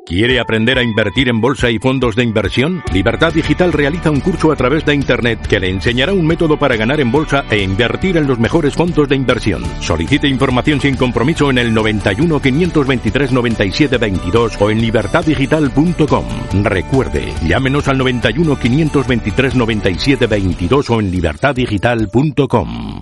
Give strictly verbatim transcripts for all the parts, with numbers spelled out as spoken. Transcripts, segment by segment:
¿Quiere aprender a invertir en bolsa y fondos de inversión? Libertad Digital realiza un curso a través de Internet que le enseñará un método para ganar en bolsa e invertir en los mejores fondos de inversión. Solicite información sin compromiso en el noventa y uno, quinientos veintitrés, noventa y siete veintidós o en libertad digital punto com. Recuerde, llámenos al noventa y uno, quinientos veintitrés, noventa y siete veintidós o en libertad digital punto com.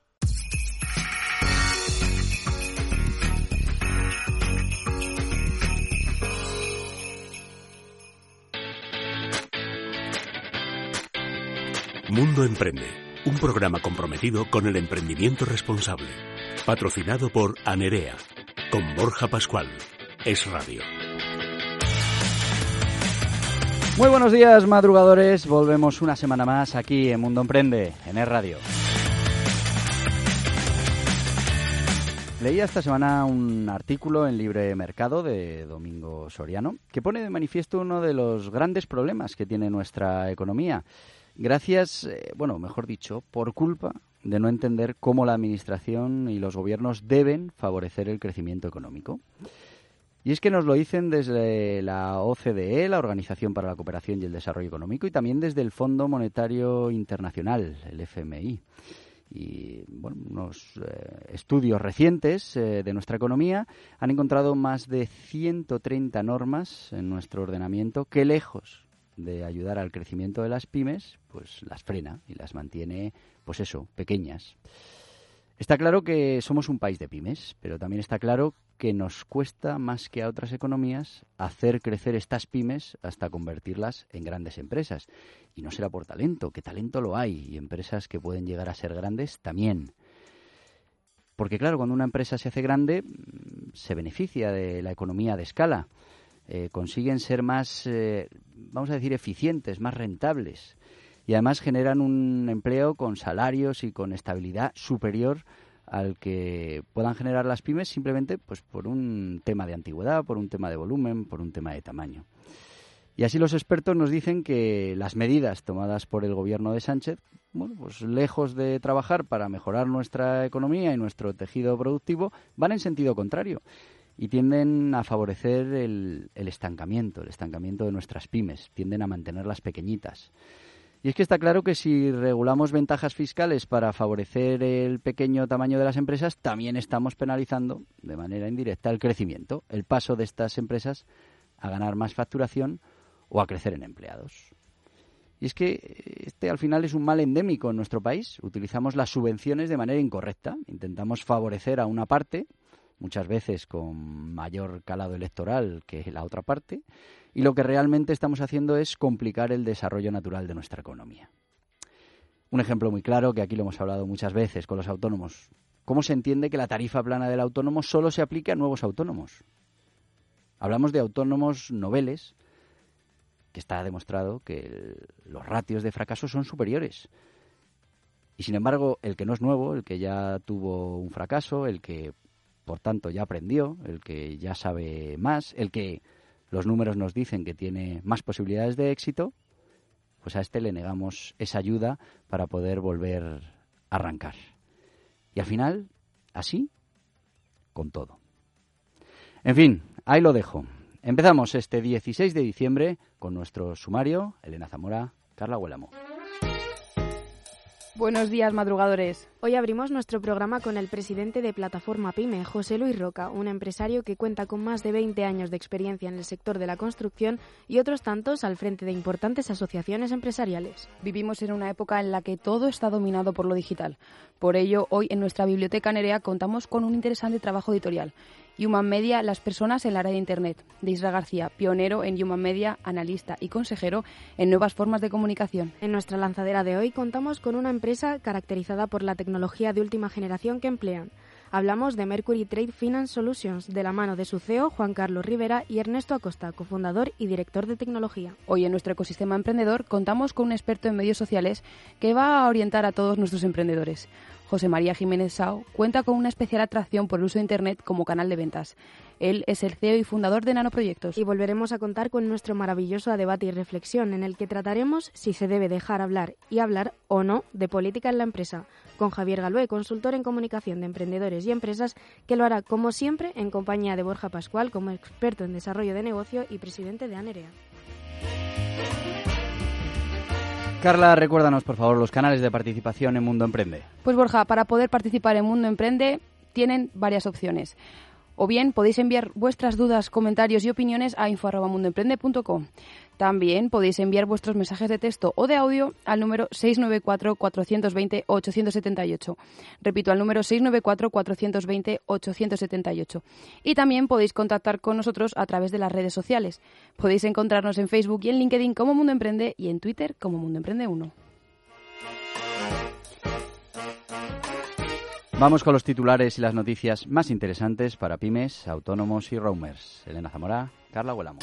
Mundo Emprende, un programa comprometido con el emprendimiento responsable. Patrocinado por Anerea, con Borja Pascual. Es Radio. Muy buenos días, madrugadores. Volvemos una semana más aquí en Mundo Emprende, en Es Radio. Leía esta semana un artículo en Libre Mercado de Domingo Soriano que pone de manifiesto uno de los grandes problemas que tiene nuestra economía. Gracias, eh, bueno, mejor dicho, por culpa de no entender cómo la administración y los gobiernos deben favorecer el crecimiento económico. Y es que nos lo dicen desde la O C D E, la Organización para la Cooperación y el Desarrollo Económico, y también desde el Fondo Monetario Internacional, el F M I. Y bueno, unos eh, estudios recientes eh, de nuestra economía han encontrado más de ciento treinta normas en nuestro ordenamiento que, lejos de ayudar al crecimiento de las pymes, pues las frena y las mantiene, pues eso, pequeñas. Está claro que somos un país de pymes, pero también está claro que nos cuesta más que a otras economías hacer crecer estas pymes hasta convertirlas en grandes empresas. Y no será por talento, que talento lo hay, y empresas que pueden llegar a ser grandes también. Porque claro, cuando una empresa se hace grande, se beneficia de la economía de escala. Eh, consiguen ser más, eh, vamos a decir, eficientes, más rentables. Y además generan un empleo con salarios y con estabilidad superior al que puedan generar las pymes simplemente pues por un tema de antigüedad, por un tema de volumen, por un tema de tamaño. Y así los expertos nos dicen que las medidas tomadas por el gobierno de Sánchez, bueno, pues lejos de trabajar para mejorar nuestra economía y nuestro tejido productivo, van en sentido contrario y tienden a favorecer el, el estancamiento, el estancamiento de nuestras pymes, tienden a mantenerlas pequeñitas. Y es que está claro que si regulamos ventajas fiscales para favorecer el pequeño tamaño de las empresas, también estamos penalizando de manera indirecta el crecimiento, el paso de estas empresas a ganar más facturación o a crecer en empleados. Y es que este al final es un mal endémico en nuestro país. Utilizamos las subvenciones de manera incorrecta, intentamos favorecer a una parte, muchas veces con mayor calado electoral que la otra parte, y lo que realmente estamos haciendo es complicar el desarrollo natural de nuestra economía. Un ejemplo muy claro, que aquí lo hemos hablado muchas veces con los autónomos. ¿Cómo se entiende que la tarifa plana del autónomo solo se aplique a nuevos autónomos? Hablamos de autónomos noveles, que está demostrado que el, los ratios de fracaso son superiores. Y sin embargo, el que no es nuevo, el que ya tuvo un fracaso, el que por tanto ya aprendió, el que ya sabe más, el que los números nos dicen que tiene más posibilidades de éxito, pues a este le negamos esa ayuda para poder volver a arrancar. Y al final, así, con todo. En fin, ahí lo dejo. Empezamos este dieciséis de diciembre con nuestro sumario. Elena Zamora, Carla Huélamo. Buenos días, madrugadores. Hoy abrimos nuestro programa con el presidente de Plataforma Pyme, José Luis Roca, un empresario que cuenta con más de veinte años de experiencia en el sector de la construcción y otros tantos al frente de importantes asociaciones empresariales. Vivimos en una época en la que todo está dominado por lo digital. Por ello, hoy en nuestra biblioteca Anerea contamos con un interesante trabajo editorial. Human Media, las personas en la red de Internet, de Isra García, pionero en Human Media, analista y consejero en nuevas formas de comunicación. En nuestra lanzadera de hoy contamos con una empresa caracterizada por la tecnología de última generación que emplean. Hablamos de Mercury Trade Finance Solutions, de la mano de su C E O, Juan Carlos Rivera, y Ernesto Acosta, cofundador y director de tecnología. Hoy en nuestro ecosistema emprendedor contamos con un experto en medios sociales que va a orientar a todos nuestros emprendedores. José María Jiménez Sao, cuenta con una especial atracción por el uso de Internet como canal de ventas. Él es el C E O y fundador de Nanoproyectos. Y volveremos a contar con nuestro maravilloso debate y reflexión, en el que trataremos si se debe dejar hablar y hablar o no de política en la empresa, con Javier Galué, consultor en comunicación de emprendedores y empresas, que lo hará, como siempre, en compañía de Borja Pascual, como experto en desarrollo de negocio y presidente de Anerea. Carla, recuérdanos, por favor, los canales de participación en Mundo Emprende. Pues Borja, para poder participar en Mundo Emprende tienen varias opciones. O bien podéis enviar vuestras dudas, comentarios y opiniones a info arroba mundoemprende punto com. También podéis enviar vuestros mensajes de texto o de audio al número seis nueve cuatro, cuatro dos cero, ocho siete ocho. Repito, al número seis nueve cuatro, cuatro dos cero, ocho siete ocho. Y también podéis contactar con nosotros a través de las redes sociales. Podéis encontrarnos en Facebook y en LinkedIn como Mundo Emprende y en Twitter como Mundo Emprende uno. Vamos con los titulares y las noticias más interesantes para pymes, autónomos y roamers. Elena Zamora, Carla Huelamo.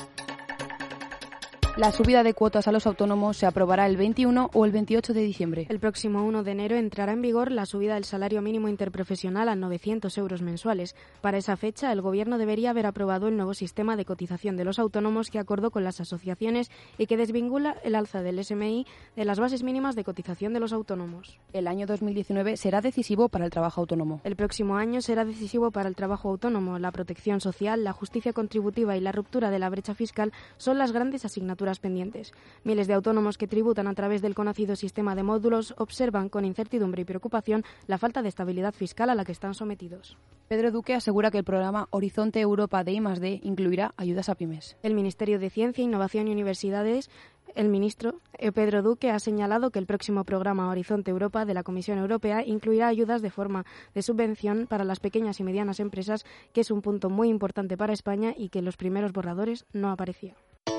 La subida de cuotas a los autónomos se aprobará el veintiuno o el veintiocho de diciembre. El próximo uno de enero entrará en vigor la subida del salario mínimo interprofesional a novecientos euros mensuales. Para esa fecha, el Gobierno debería haber aprobado el nuevo sistema de cotización de los autónomos que acordó con las asociaciones y que desvincula el alza del S M I de las bases mínimas de cotización de los autónomos. El año dos mil diecinueve será decisivo para el trabajo autónomo. El próximo año será decisivo para el trabajo autónomo. La protección social, la justicia contributiva y la ruptura de la brecha fiscal son las grandes asignaturas pendientes. Miles de autónomos que tributan a través del conocido sistema de módulos observan con incertidumbre y preocupación la falta de estabilidad fiscal a la que están sometidos. Pedro Duque asegura que el programa Horizonte Europa de I más D incluirá ayudas a pymes. El Ministerio de Ciencia, Innovación y Universidades, el ministro Pedro Duque, ha señalado que el próximo programa Horizonte Europa de la Comisión Europea incluirá ayudas de forma de subvención para las pequeñas y medianas empresas, que es un punto muy importante para España y que en los primeros borradores no aparecía.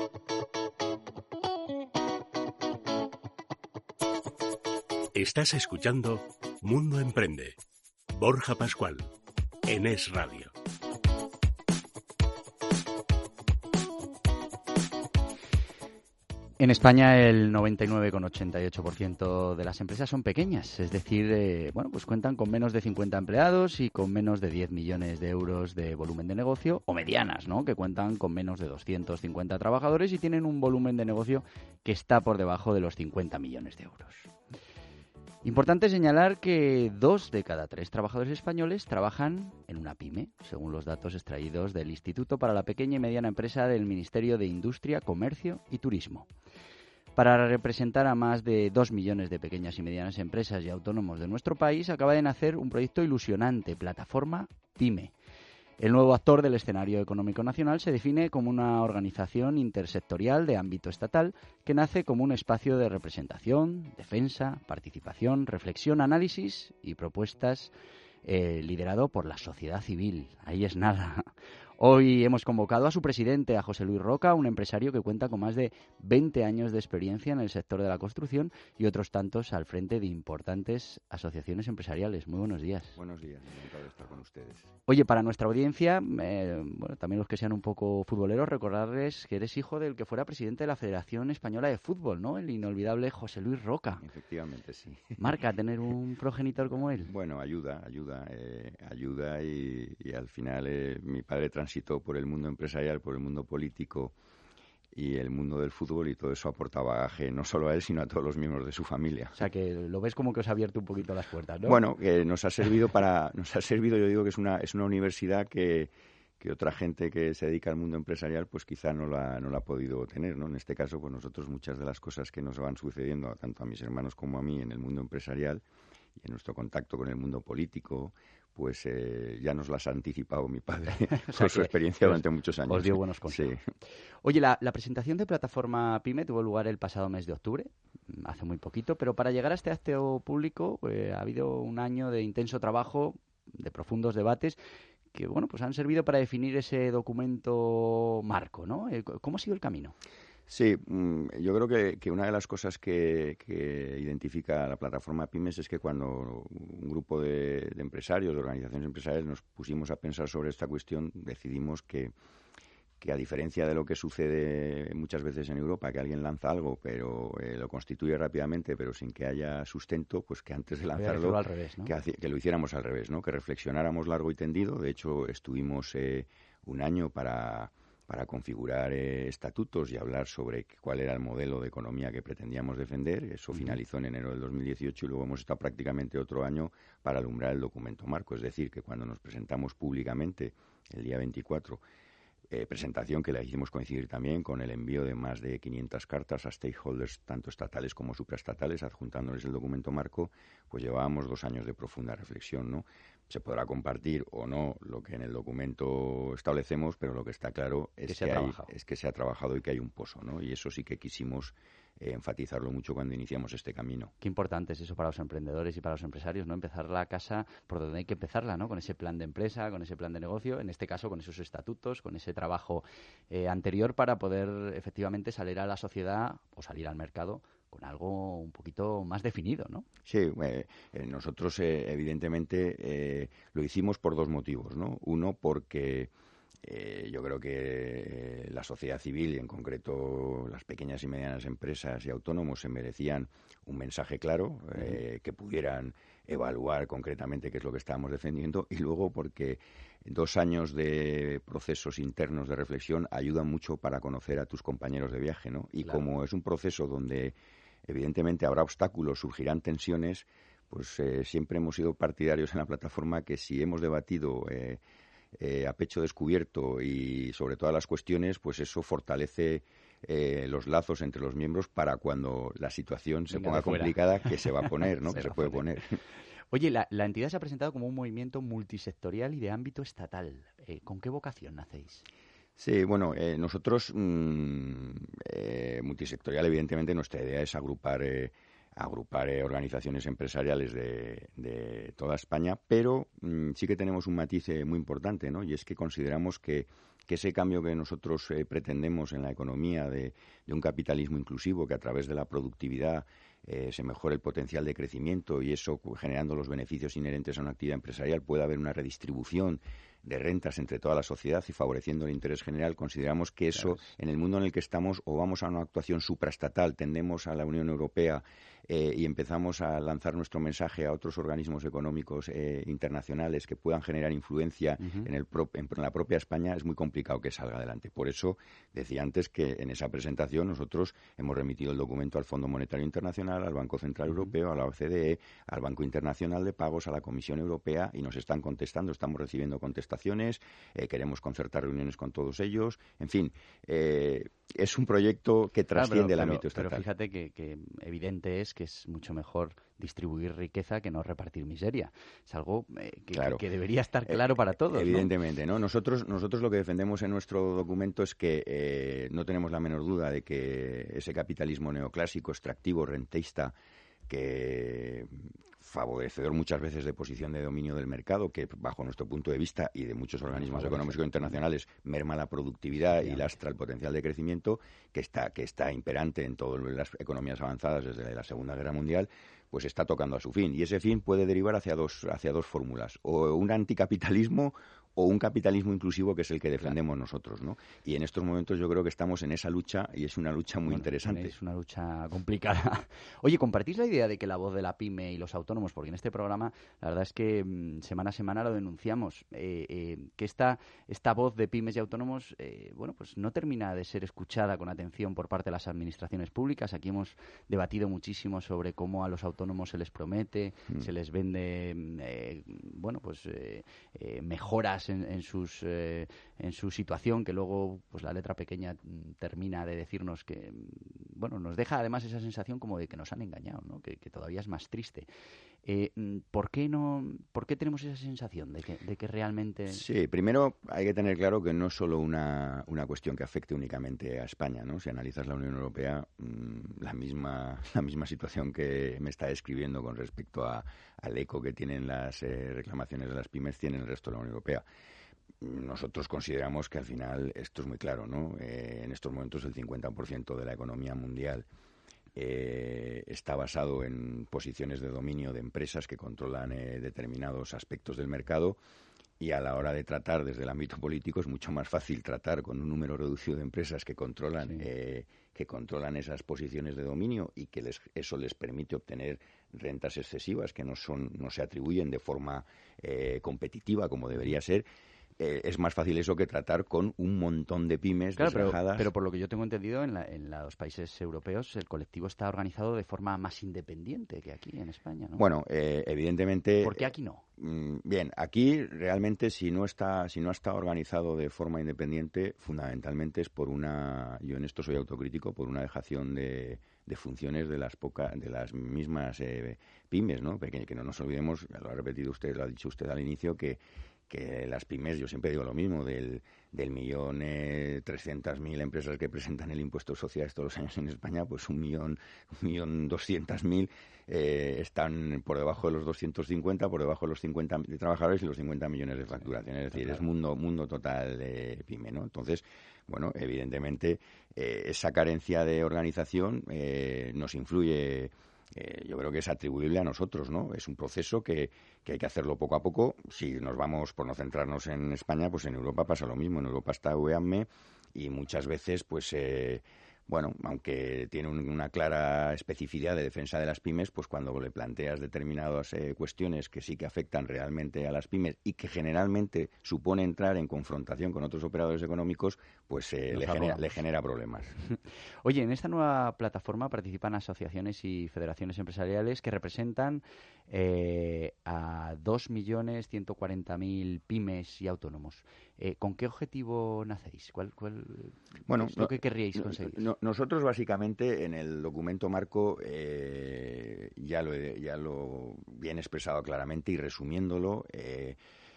Estás escuchando Mundo Emprende. Borja Pascual, en Es Radio. En España el noventa y nueve coma ochenta y ocho por ciento de las empresas son pequeñas, es decir, eh, bueno, pues cuentan con menos de cincuenta empleados y con menos de diez millones de euros de volumen de negocio, o medianas, ¿no?, que cuentan con menos de doscientos cincuenta trabajadores y tienen un volumen de negocio que está por debajo de los cincuenta millones de euros. Importante señalar que dos de cada tres trabajadores españoles trabajan en una pyme, según los datos extraídos del Instituto para la Pequeña y Mediana Empresa del Ministerio de Industria, Comercio y Turismo. Para representar a más de dos millones de pequeñas y medianas empresas y autónomos de nuestro país, acaba de nacer un proyecto ilusionante, Plataforma Pyme. El nuevo actor del escenario económico nacional se define como una organización intersectorial de ámbito estatal que nace como un espacio de representación, defensa, participación, reflexión, análisis y propuestas eh, liderado por la sociedad civil. Ahí es nada. Hoy hemos convocado a su presidente, a José Luis Roca, un empresario que cuenta con más de veinte años de experiencia en el sector de la construcción y otros tantos al frente de importantes asociaciones empresariales. Muy buenos días. Buenos días, encantado de estar con ustedes. Oye, para nuestra audiencia, eh, bueno, también los que sean un poco futboleros, recordarles que eres hijo del que fuera presidente de la Federación Española de Fútbol, ¿no? El inolvidable José Luis Roca. Efectivamente, sí. ¿Marca tener un progenitor como él? Bueno, ayuda, ayuda, eh, ayuda y, y al final eh, mi padre transitó por el mundo empresarial, por el mundo político y el mundo del fútbol, y todo eso aporta bagaje no solo a él, sino a todos los miembros de su familia. O sea, que lo ves como que os ha abierto un poquito las puertas, ¿no? Bueno, que nos ha servido para, nos ha servido, yo digo que es una, es una universidad que, que otra gente que se dedica al mundo empresarial, pues quizá no la, no la ha podido tener, ¿no? En este caso, pues nosotros muchas de las cosas que nos van sucediendo, tanto a mis hermanos como a mí, en el mundo empresarial y en nuestro contacto con el mundo político, pues eh, ya nos las ha anticipado mi padre o sea, con su experiencia os, durante muchos años. Os dio buenos consejos. Sí. Oye, la, la presentación de Plataforma Pyme tuvo lugar el pasado mes de octubre, hace muy poquito, pero para llegar a este acto público eh, ha habido un año de intenso trabajo, de profundos debates, que bueno, pues han servido para definir ese documento marco, ¿no? ¿Cómo ha sido el camino? Sí, yo creo que, que una de las cosas que, que identifica la plataforma Pymes es que cuando un grupo de, de empresarios, de organizaciones empresariales, nos pusimos a pensar sobre esta cuestión, decidimos que, que a diferencia de lo que sucede muchas veces en Europa, que alguien lanza algo, pero eh, lo constituye rápidamente, pero sin que haya sustento, pues que antes de lanzarlo, al revés, ¿no? que, haci- que lo hiciéramos al revés, ¿no? Que reflexionáramos largo y tendido. De hecho, estuvimos eh, un año para, para configurar eh, estatutos y hablar sobre cuál era el modelo de economía que pretendíamos defender. Eso uh-huh. finalizó en enero del dos mil dieciocho y luego hemos estado prácticamente otro año para alumbrar el documento marco. Es decir, que cuando nos presentamos públicamente el día veinticuatro, Eh, presentación que la hicimos coincidir también con el envío de más de quinientas cartas a stakeholders, tanto estatales como supraestatales, adjuntándoles el documento marco, pues llevábamos dos años de profunda reflexión, ¿no? Se podrá compartir o no lo que en el documento establecemos, pero lo que está claro es que, que, se, que, ha hay, es que se ha trabajado y que hay un pozo, ¿no? Y eso sí que quisimos eh, enfatizarlo mucho cuando iniciamos este camino. Qué importante es eso para los emprendedores y para los empresarios, ¿no? Empezar la casa por donde hay que empezarla, ¿no? Con ese plan de empresa, con ese plan de negocio, en este caso con esos estatutos, con ese trabajo eh, anterior para poder efectivamente salir a la sociedad o salir al mercado con algo un poquito más definido, ¿no? Sí, eh, eh, nosotros eh, evidentemente eh, lo hicimos por dos motivos, ¿no? Uno, porque eh, yo creo que eh, la sociedad civil y en concreto las pequeñas y medianas empresas y autónomos se merecían un mensaje claro, eh, que pudieran evaluar concretamente qué es lo que estábamos defendiendo, y luego porque dos años de procesos internos de reflexión ayudan mucho para conocer a tus compañeros de viaje, ¿no? Y claro, como es un proceso donde evidentemente habrá obstáculos, surgirán tensiones, pues eh, siempre hemos sido partidarios en la plataforma que si hemos debatido eh, eh, a pecho descubierto y sobre todas las cuestiones, pues eso fortalece eh, los lazos entre los miembros para cuando la situación se Venga ponga complicada, que se va a poner, ¿no? se que se va puede a poner. poner. Oye, la, la entidad se ha presentado como un movimiento multisectorial y de ámbito estatal. Eh, ¿Con qué vocación nacéis? Sí, bueno, eh, nosotros, mmm, eh, multisectorial, evidentemente, nuestra idea es agrupar, eh, agrupar eh, organizaciones empresariales de, de toda España, pero mmm, sí que tenemos un matiz eh, muy importante, ¿no? Y es que consideramos que, que ese cambio que nosotros eh, pretendemos en la economía de, de un capitalismo inclusivo, que a través de la productividad eh, se mejore el potencial de crecimiento y eso generando los beneficios inherentes a una actividad empresarial, pueda haber una redistribución de rentas entre toda la sociedad y favoreciendo el interés general, consideramos que eso, claro, en el mundo en el que estamos, o vamos a una actuación supraestatal, tendemos a la Unión Europea eh, y empezamos a lanzar nuestro mensaje a otros organismos económicos eh, internacionales que puedan generar influencia uh-huh. en, el pro, en, en la propia España, es muy complicado que salga adelante. Por eso decía antes que en esa presentación nosotros hemos remitido el documento al Fondo Monetario Internacional, al Banco Central uh-huh. Europeo, a la O C D E, al Banco Internacional de Pagos, a la Comisión Europea, y nos están contestando, estamos recibiendo contestaciones. Eh, queremos concertar reuniones con todos ellos. En fin, eh, es un proyecto que trasciende ah, pero, el ámbito pero, estatal. Pero fíjate que, que evidente es que es mucho mejor distribuir riqueza que no repartir miseria. Es algo eh, que, claro. que, que debería estar claro eh, para todos. Evidentemente, ¿no? ¿no? Nosotros, nosotros lo que defendemos en nuestro documento es que eh, no tenemos la menor duda de que ese capitalismo neoclásico, extractivo, rentista, que favorecedor muchas veces de posición de dominio del mercado, que bajo nuestro punto de vista y de muchos organismos económicos internacionales merma la productividad y lastra el potencial de crecimiento que está, que está imperante en todas las economías avanzadas desde la Segunda Guerra Mundial, pues está tocando a su fin. Y ese fin puede derivar hacia dos, hacia dos fórmulas, o un anticapitalismo o un capitalismo inclusivo, que es el que defendemos nosotros, ¿no? Y en estos momentos yo creo que estamos en esa lucha y es una lucha muy bueno, interesante. Es una lucha complicada. Oye, ¿compartís la idea de que la voz de la pyme y los autónomos, porque en este programa la verdad es que mmm, semana a semana lo denunciamos, eh, eh, que esta, esta voz de pymes y autónomos, eh, bueno, pues no termina de ser escuchada con atención por parte de las administraciones públicas? Aquí hemos debatido muchísimo sobre cómo a los autónomos se les promete, mm. se les vende, eh, bueno, pues eh, eh, mejoras En, en sus eh, en su situación, que luego pues la letra pequeña termina de decirnos que, bueno, nos deja además esa sensación como de que nos han engañado, ¿no? que, que todavía es más triste. Eh, ¿por qué no, por qué tenemos esa sensación de que, de que realmente...? Sí, primero hay que tener claro que no es solo una, una cuestión que afecte únicamente a España, ¿no? Si analizas la Unión Europea, mmm, la misma la misma situación que me está describiendo con respecto a, al eco que tienen las eh, reclamaciones de las pymes, tiene el resto de la Unión Europea. Nosotros consideramos que al final esto es muy claro, ¿no? Eh, en estos momentos el cincuenta por ciento de la economía mundial eh, está basado en posiciones de dominio de empresas que controlan eh, determinados aspectos del mercado y a la hora de tratar desde el ámbito político es mucho más fácil tratar con un número reducido de empresas que controlan sí. eh, que controlan esas posiciones de dominio y que les, eso les permite obtener rentas excesivas que no son no se atribuyen de forma eh, competitiva como debería ser. Eh, es más fácil eso que tratar con un montón de pymes claro, desgajadas. Pero, pero por lo que yo tengo entendido, en, la, en los países europeos el colectivo está organizado de forma más independiente que aquí en España, ¿no? Bueno, eh, evidentemente... ¿Por qué aquí no? Eh, bien, aquí realmente si no está si no está organizado de forma independiente, fundamentalmente es por una... Yo en esto soy autocrítico, por una dejación de, de funciones de las pocas de las mismas eh, pymes, ¿no? Porque que no nos olvidemos, lo ha repetido usted, lo ha dicho usted al inicio, que que las pymes, yo siempre digo lo mismo, del, del millón eh, trescientas mil empresas que presentan el impuesto de sociedades todos los años en España, pues un millón, un millón doscientas mil eh, están por debajo de los doscientos cincuenta, por debajo de los cincuenta de trabajadores y los cincuenta millones de facturación. Es decir, es mundo, mundo total de pyme, ¿no? Entonces, bueno, evidentemente, eh, esa carencia de organización eh, nos influye. Eh, yo creo que es atribuible a nosotros, ¿no? Es un proceso que, que hay que hacerlo poco a poco. Si nos vamos, por no centrarnos en España, pues en Europa pasa lo mismo. En Europa está U E A M E y muchas veces, pues, eh, bueno, aunque tiene un, una clara especificidad de defensa de las pymes, pues cuando le planteas determinadas eh, cuestiones que sí que afectan realmente a las pymes y que generalmente supone entrar en confrontación con otros operadores económicos, pues eh, le, genera, le genera problemas. Oye, en esta nueva plataforma participan asociaciones y federaciones empresariales que representan eh, a dos millones ciento cuarenta mil pymes y autónomos. Eh, ¿Con qué objetivo nacéis? ¿Cuál, cuál bueno, es lo que querríais conseguir? No, nosotros básicamente en el documento marco eh, ya, lo, ya lo bien expresado claramente y resumiéndolo, eh,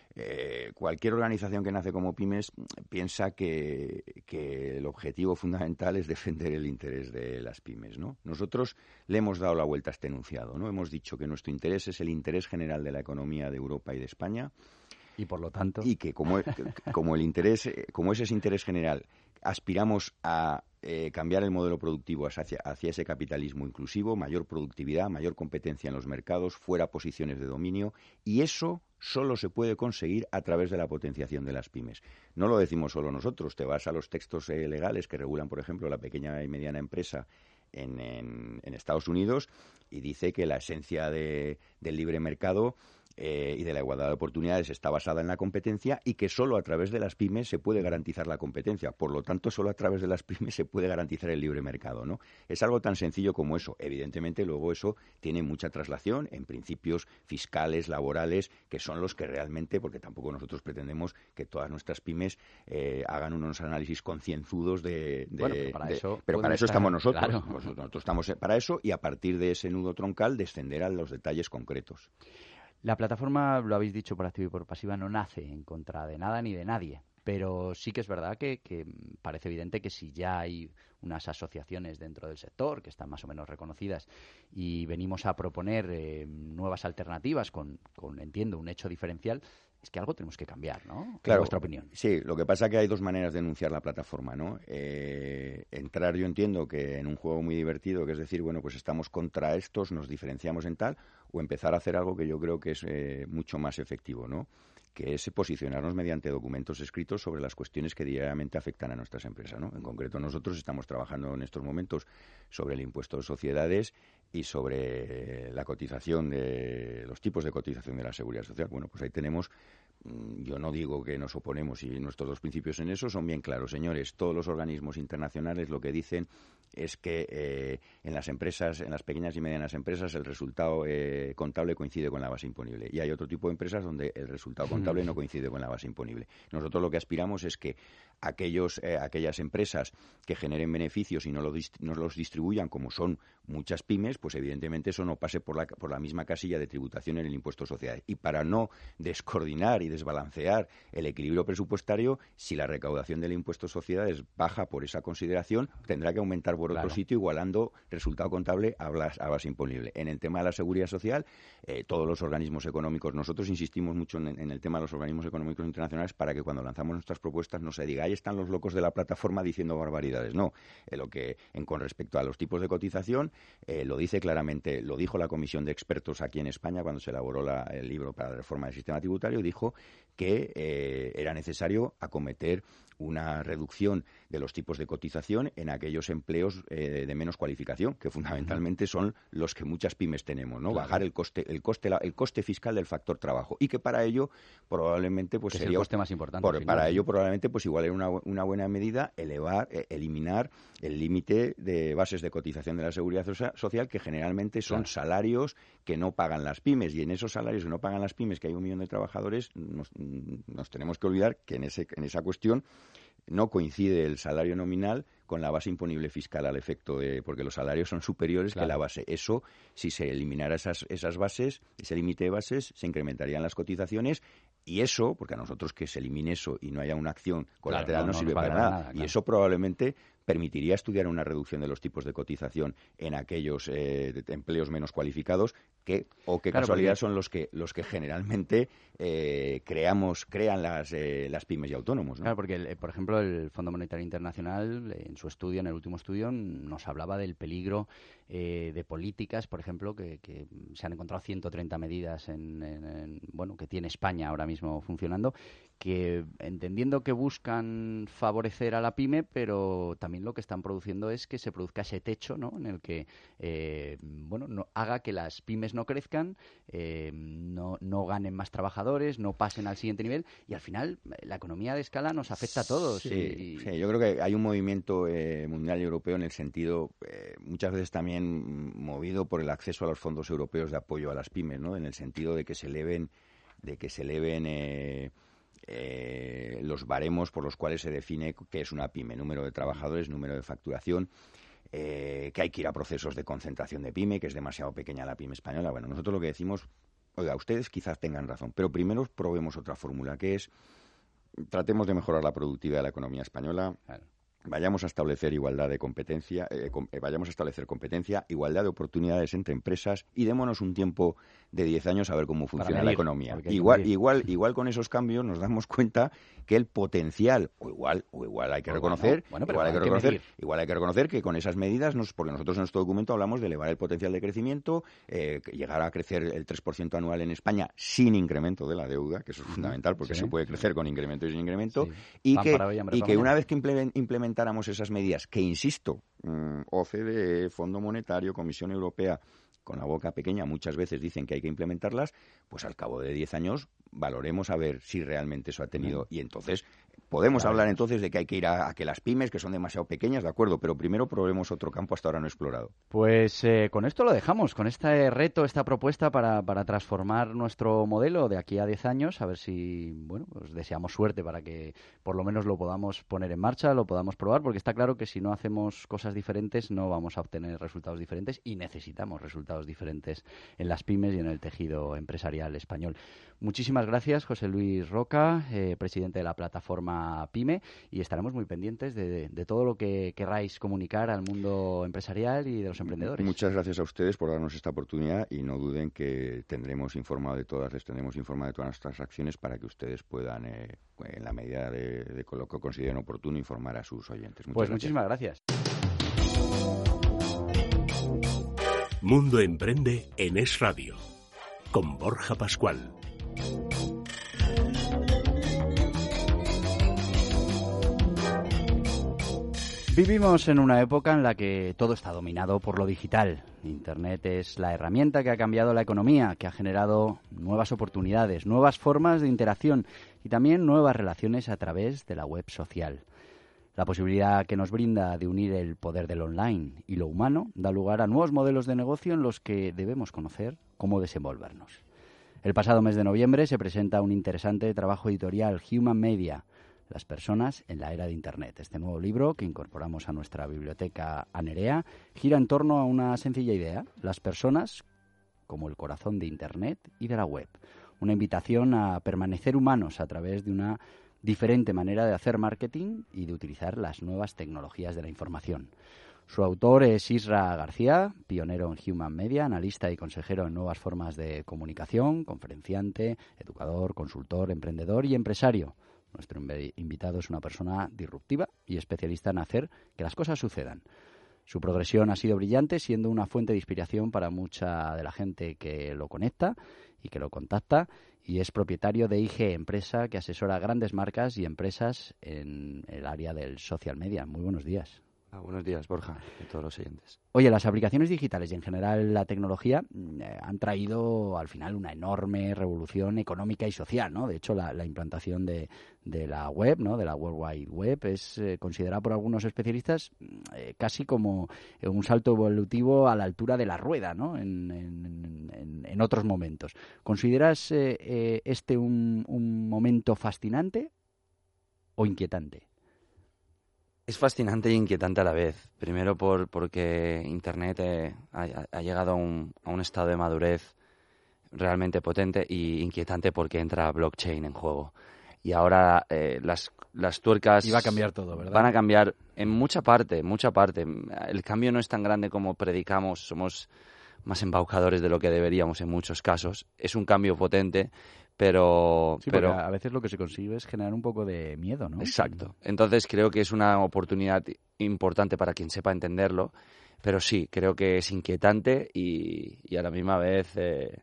eh, cualquier organización que nace como pymes piensa que, que el objetivo fundamental es defender el interés de las pymes, ¿no? Nosotros le hemos dado la vuelta a este enunciado, ¿no? Hemos dicho que nuestro interés es el interés general de la economía de Europa y de España. Y por lo tanto... Y que como, como el interés, como es ese interés general, aspiramos a eh, cambiar el modelo productivo hacia, hacia ese capitalismo inclusivo, mayor productividad, mayor competencia en los mercados, fuera posiciones de dominio, y eso solo se puede conseguir a través de la potenciación de las pymes. No lo decimos solo nosotros, te vas a los textos eh, legales que regulan, por ejemplo, la pequeña y mediana empresa en, en, en Estados Unidos, y dice que la esencia de, del libre mercado Eh, y de la igualdad de oportunidades está basada en la competencia y que solo a través de las pymes se puede garantizar la competencia. Por lo tanto, solo a través de las pymes se puede garantizar el libre mercado, ¿no? Es algo tan sencillo como eso. Evidentemente, luego eso tiene mucha traslación en principios fiscales, laborales, que son los que realmente, porque tampoco nosotros pretendemos que todas nuestras pymes eh, hagan unos análisis concienzudos de... de bueno, pero para de, eso, pero para eso estar, estamos nosotros. Claro. Nosotros. Nosotros estamos para eso y a partir de ese nudo troncal descender a los detalles concretos. La plataforma, lo habéis dicho por activa y por pasiva, no nace en contra de nada ni de nadie. Pero sí que es verdad que, que parece evidente que si ya hay unas asociaciones dentro del sector que están más o menos reconocidas y venimos a proponer eh, nuevas alternativas con, con, entiendo, un hecho diferencial, es que algo tenemos que cambiar, ¿no? Claro, en vuestra opinión. Sí, lo que pasa es que hay dos maneras de enunciar la plataforma, ¿no? Eh, entrar, yo entiendo que en un juego muy divertido, que es decir, bueno, pues estamos contra estos, nos diferenciamos en tal, o empezar a hacer algo que yo creo que es eh, mucho más efectivo, ¿no? Que es posicionarnos mediante documentos escritos sobre las cuestiones que diariamente afectan a nuestras empresas, ¿no? En concreto, nosotros estamos trabajando en estos momentos sobre el impuesto de sociedades y sobre la cotización de los tipos de cotización de la seguridad social. Bueno, pues ahí tenemos, yo no digo que nos oponemos y nuestros dos principios en eso son bien claros, señores. Todos los organismos internacionales lo que dicen es que eh, en las empresas, en las pequeñas y medianas empresas, el resultado eh, contable coincide con la base imponible. Y hay otro tipo de empresas donde el resultado contable no coincide con la base imponible. Nosotros lo que aspiramos es que aquellos, eh, aquellas empresas que generen beneficios y no, lo dist- no los distribuyan, como son muchas pymes, pues evidentemente eso no pase por la, por la misma casilla de tributación en el impuesto de sociedades. Y para no descoordinar y desbalancear el equilibrio presupuestario, si la recaudación del impuesto de sociedades baja por esa consideración, tendrá que aumentar empezar por claro. otro sitio, igualando resultado contable a base, a base imponible. En el tema de la seguridad social, eh, todos los organismos económicos, nosotros insistimos mucho en, en el tema de los organismos económicos internacionales para que cuando lanzamos nuestras propuestas no se diga, ahí están los locos de la plataforma diciendo barbaridades. No, eh, lo que en, con respecto a los tipos de cotización, eh, lo dice claramente, lo dijo la comisión de expertos aquí en España cuando se elaboró la, el libro para la reforma del sistema tributario, dijo que eh, era necesario acometer una reducción de los tipos de cotización en aquellos empleos eh, de menos cualificación, que fundamentalmente son los que muchas pymes tenemos, ¿no? Claro. Bajar el coste, el coste, el coste fiscal del factor trabajo, y que para ello probablemente pues que sería es el coste más importante. Por, para ello probablemente pues igual era una, una buena medida elevar, eh, eliminar el límite de bases de cotización de la seguridad social, que generalmente son claro. salarios que no pagan las pymes, y en esos salarios que no pagan las pymes, que hay un millón de trabajadores, nos, nos tenemos que olvidar que en ese en esa cuestión no coincide el salario nominal con la base imponible fiscal al efecto de, porque los salarios son superiores claro. que la base. Eso, si se eliminara esas, esas bases, ese límite de bases, se incrementarían las cotizaciones, y eso, porque a nosotros que se elimine eso y no haya una acción colateral claro, no, no sirve no para nada, nada claro. y eso probablemente permitiría estudiar una reducción de los tipos de cotización en aquellos eh, empleos menos cualificados, que o qué claro, casualidad porque... son los que los que generalmente eh, creamos crean las eh, las pymes y autónomos, ¿no? Claro, porque el, por ejemplo el Fondo Monetario Internacional en su estudio, en el último estudio, nos hablaba del peligro eh, de políticas, por ejemplo, que, que se han encontrado ciento treinta medidas en, en, en bueno que tiene España ahora mismo funcionando, que entendiendo que buscan favorecer a la pyme, pero también lo que están produciendo es que se produzca ese techo, ¿no? En el que eh, bueno no haga que las pymes no crezcan, eh, no, no ganen más trabajadores, no pasen al siguiente nivel, y al final la economía de escala nos afecta a todos. Sí, y... sí, yo creo que hay un movimiento eh, mundial y europeo en el sentido, eh, muchas veces también movido por el acceso a los fondos europeos de apoyo a las pymes, ¿no? En el sentido de que se eleven, de que se eleven eh, Eh, los baremos por los cuales se define qué es una pyme, número de trabajadores, número de facturación, eh, que hay que ir a procesos de concentración de pyme, que es demasiado pequeña la pyme española. Bueno, nosotros lo que decimos, oiga, ustedes quizás tengan razón, pero primero probemos otra fórmula, que es tratemos de mejorar la productividad de la economía española. Claro. Vayamos a establecer igualdad de competencia, eh, com, eh, vayamos a establecer competencia, igualdad de oportunidades entre empresas, y démonos un tiempo de diez años a ver cómo funciona la economía. Igual, igual, igual con esos cambios nos damos cuenta que el potencial, o igual, o igual hay que pues reconocer, bueno, bueno, igual hay que, hay que reconocer, igual hay que reconocer que con esas medidas, nos, porque nosotros en nuestro documento hablamos de elevar el potencial de crecimiento, eh, llegar a crecer el tres por ciento anual en España sin incremento de la deuda, que eso es fundamental, porque sí, se puede crecer con incremento y sin incremento, sí. y, que, y que una vez que implementemos esas medidas, que insisto, O C D E, Fondo Monetario, Comisión Europea, con la boca pequeña muchas veces dicen que hay que implementarlas, pues al cabo de diez años valoremos a ver si realmente eso ha tenido, y entonces podemos claro. hablar entonces de que hay que ir a, a que las pymes, que son demasiado pequeñas, de acuerdo, pero primero probemos otro campo hasta ahora no explorado. Pues eh, con esto lo dejamos, con este reto, esta propuesta para, para transformar nuestro modelo de aquí a diez años, a ver si, bueno, pues deseamos suerte para que por lo menos lo podamos poner en marcha, lo podamos probar, porque está claro que si no hacemos cosas diferentes no vamos a obtener resultados diferentes, y necesitamos resultados diferentes en las pymes y en el tejido empresarial español. Muchísimas gracias, José Luis Roca, eh, presidente de la plataforma PYME, y estaremos muy pendientes de, de todo lo que querráis comunicar al mundo empresarial y de los emprendedores. Muchas gracias a ustedes por darnos esta oportunidad, y no duden que tendremos informado de todas, les tendremos informado de todas nuestras acciones para que ustedes puedan, eh, en la medida de, de lo que consideren oportuno, informar a sus oyentes. Muchas pues gracias. Muchísimas gracias. Mundo Emprende en Es Radio, con Borja Pascual. Vivimos en una época en la que todo está dominado por lo digital. Internet es la herramienta que ha cambiado la economía, que ha generado nuevas oportunidades, nuevas formas de interacción y también nuevas relaciones a través de la web social. La posibilidad que nos brinda de unir el poder del online y lo humano da lugar a nuevos modelos de negocio en los que debemos conocer cómo desenvolvernos. El pasado mes de noviembre se presenta un interesante trabajo editorial, Human Media, las personas en la era de Internet. Este nuevo libro, que incorporamos a nuestra biblioteca Anerea, gira en torno a una sencilla idea: las personas como el corazón de Internet y de la web. Una invitación a permanecer humanos a través de una diferente manera de hacer marketing y de utilizar las nuevas tecnologías de la información. Su autor es Isra García, pionero en Human Media, analista y consejero en nuevas formas de comunicación, conferenciante, educador, consultor, emprendedor y empresario. Nuestro invitado es una persona disruptiva y especialista en hacer que las cosas sucedan. Su progresión ha sido brillante, siendo una fuente de inspiración para mucha de la gente que lo conecta y que lo contacta, y es propietario de I G, empresa que asesora a grandes marcas y empresas en el área del social media. Muy buenos días. Ah, buenos días, Borja, y a todos los oyentes. Oye, las aplicaciones digitales y en general la tecnología eh, han traído al final una enorme revolución económica y social, ¿no? De hecho, la, la implantación de, de la web, ¿no? De la World Wide Web es eh, considerada por algunos especialistas eh, casi como un salto evolutivo a la altura de la rueda, ¿no? En, en, en, en otros momentos. ¿Consideras eh, eh, este un, un momento fascinante o inquietante? Es fascinante e inquietante a la vez. Primero por porque Internet eh, ha, ha llegado a un, a un estado de madurez realmente potente, y inquietante porque entra blockchain en juego. Y ahora eh, las, las tuercas... Y va a cambiar todo, ¿verdad? Van a cambiar en mucha parte, mucha parte. El cambio no es tan grande como predicamos, somos más embaucadores de lo que deberíamos en muchos casos. Es un cambio potente, pero... Sí, pero a veces lo que se consigue es generar un poco de miedo, ¿no? Exacto. Entonces creo que es una oportunidad importante para quien sepa entenderlo, pero sí, creo que es inquietante y, y a la misma vez eh,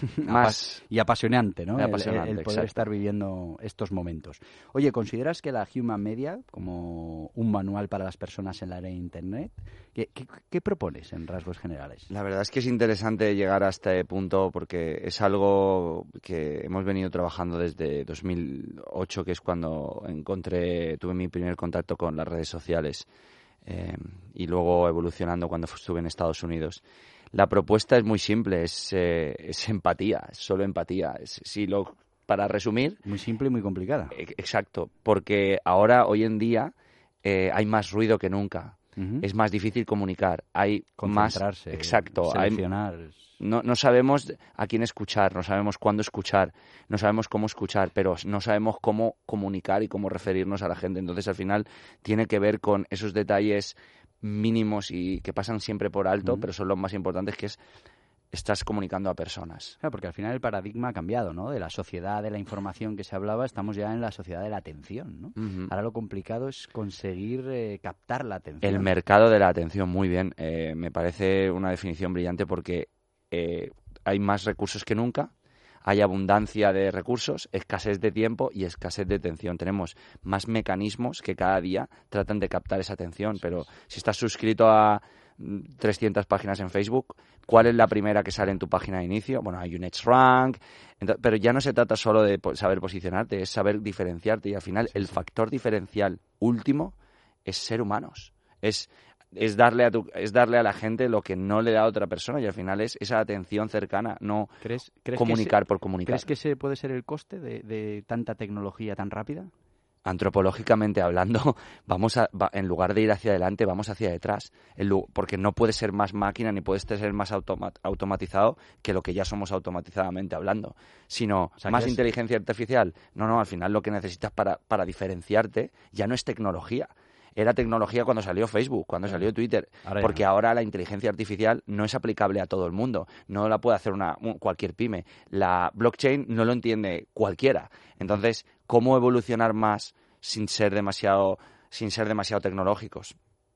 más... Y apasionante, ¿no? Apasionante, el, el poder exacto. estar viviendo estos momentos. Oye, ¿consideras que la Human Media, como un manual para las personas en la era de Internet, ¿qué, qué, qué propones en rasgos generales? La verdad es que es interesante llegar a este punto porque es algo que hemos venido trabajando desde dos mil ocho, que es cuando encontré, tuve mi primer contacto con las redes sociales, eh, y luego evolucionando cuando estuve en Estados Unidos. La propuesta es muy simple, es, eh, es empatía, es solo empatía. Es, si lo, para resumir... Muy simple y muy complicada. Exacto, porque ahora, hoy en día, eh, hay más ruido que nunca. Uh-huh. Es más difícil comunicar, hay concentrarse, más... Exacto, seleccionar... Hay, no, no sabemos a quién escuchar, no sabemos cuándo escuchar, no sabemos cómo escuchar, pero no sabemos cómo comunicar y cómo referirnos a la gente. Entonces, al final, tiene que ver con esos detalles mínimos y que pasan siempre por alto, uh-huh. pero son los más importantes, que es estás comunicando a personas. Claro, porque al final el paradigma ha cambiado, ¿no? De la sociedad de la información que se hablaba, estamos ya en la sociedad de la atención, ¿no? Uh-huh. Ahora lo complicado es conseguir eh, captar la atención. El mercado de la atención, muy bien. Eh, me parece una definición brillante porque eh, hay más recursos que nunca. Hay abundancia de recursos, escasez de tiempo y escasez de atención. Tenemos más mecanismos que cada día tratan de captar esa atención, pero si estás suscrito a trescientas páginas en Facebook, ¿cuál es la primera que sale en tu página de inicio? Bueno, hay un EdgeRank, pero ya no se trata solo de saber posicionarte, es saber diferenciarte, y al final el factor diferencial último es ser humanos, es... Es darle, a tu, es darle a la gente lo que no le da a otra persona, y al final es esa atención cercana, no ¿Crees, crees comunicar que se, por comunicar. ¿Crees que ese puede ser el coste de, de tanta tecnología tan rápida? Antropológicamente hablando, vamos a, va, en lugar de ir hacia adelante, vamos hacia detrás, el, porque no puede ser más máquina ni puede ser más automa, automatizado que lo que ya somos automatizadamente hablando, sino o sea, más inteligencia es... artificial. No, no, al final lo que necesitas para, para diferenciarte ya no es tecnología. Era tecnología cuando salió Facebook, cuando sí. salió Twitter, ahora porque no. Ahora la inteligencia artificial no es aplicable a todo el mundo, no la puede hacer una cualquier pyme. La blockchain no lo entiende cualquiera. Entonces, ¿cómo evolucionar más sin ser demasiado, sin ser demasiado tecnológicos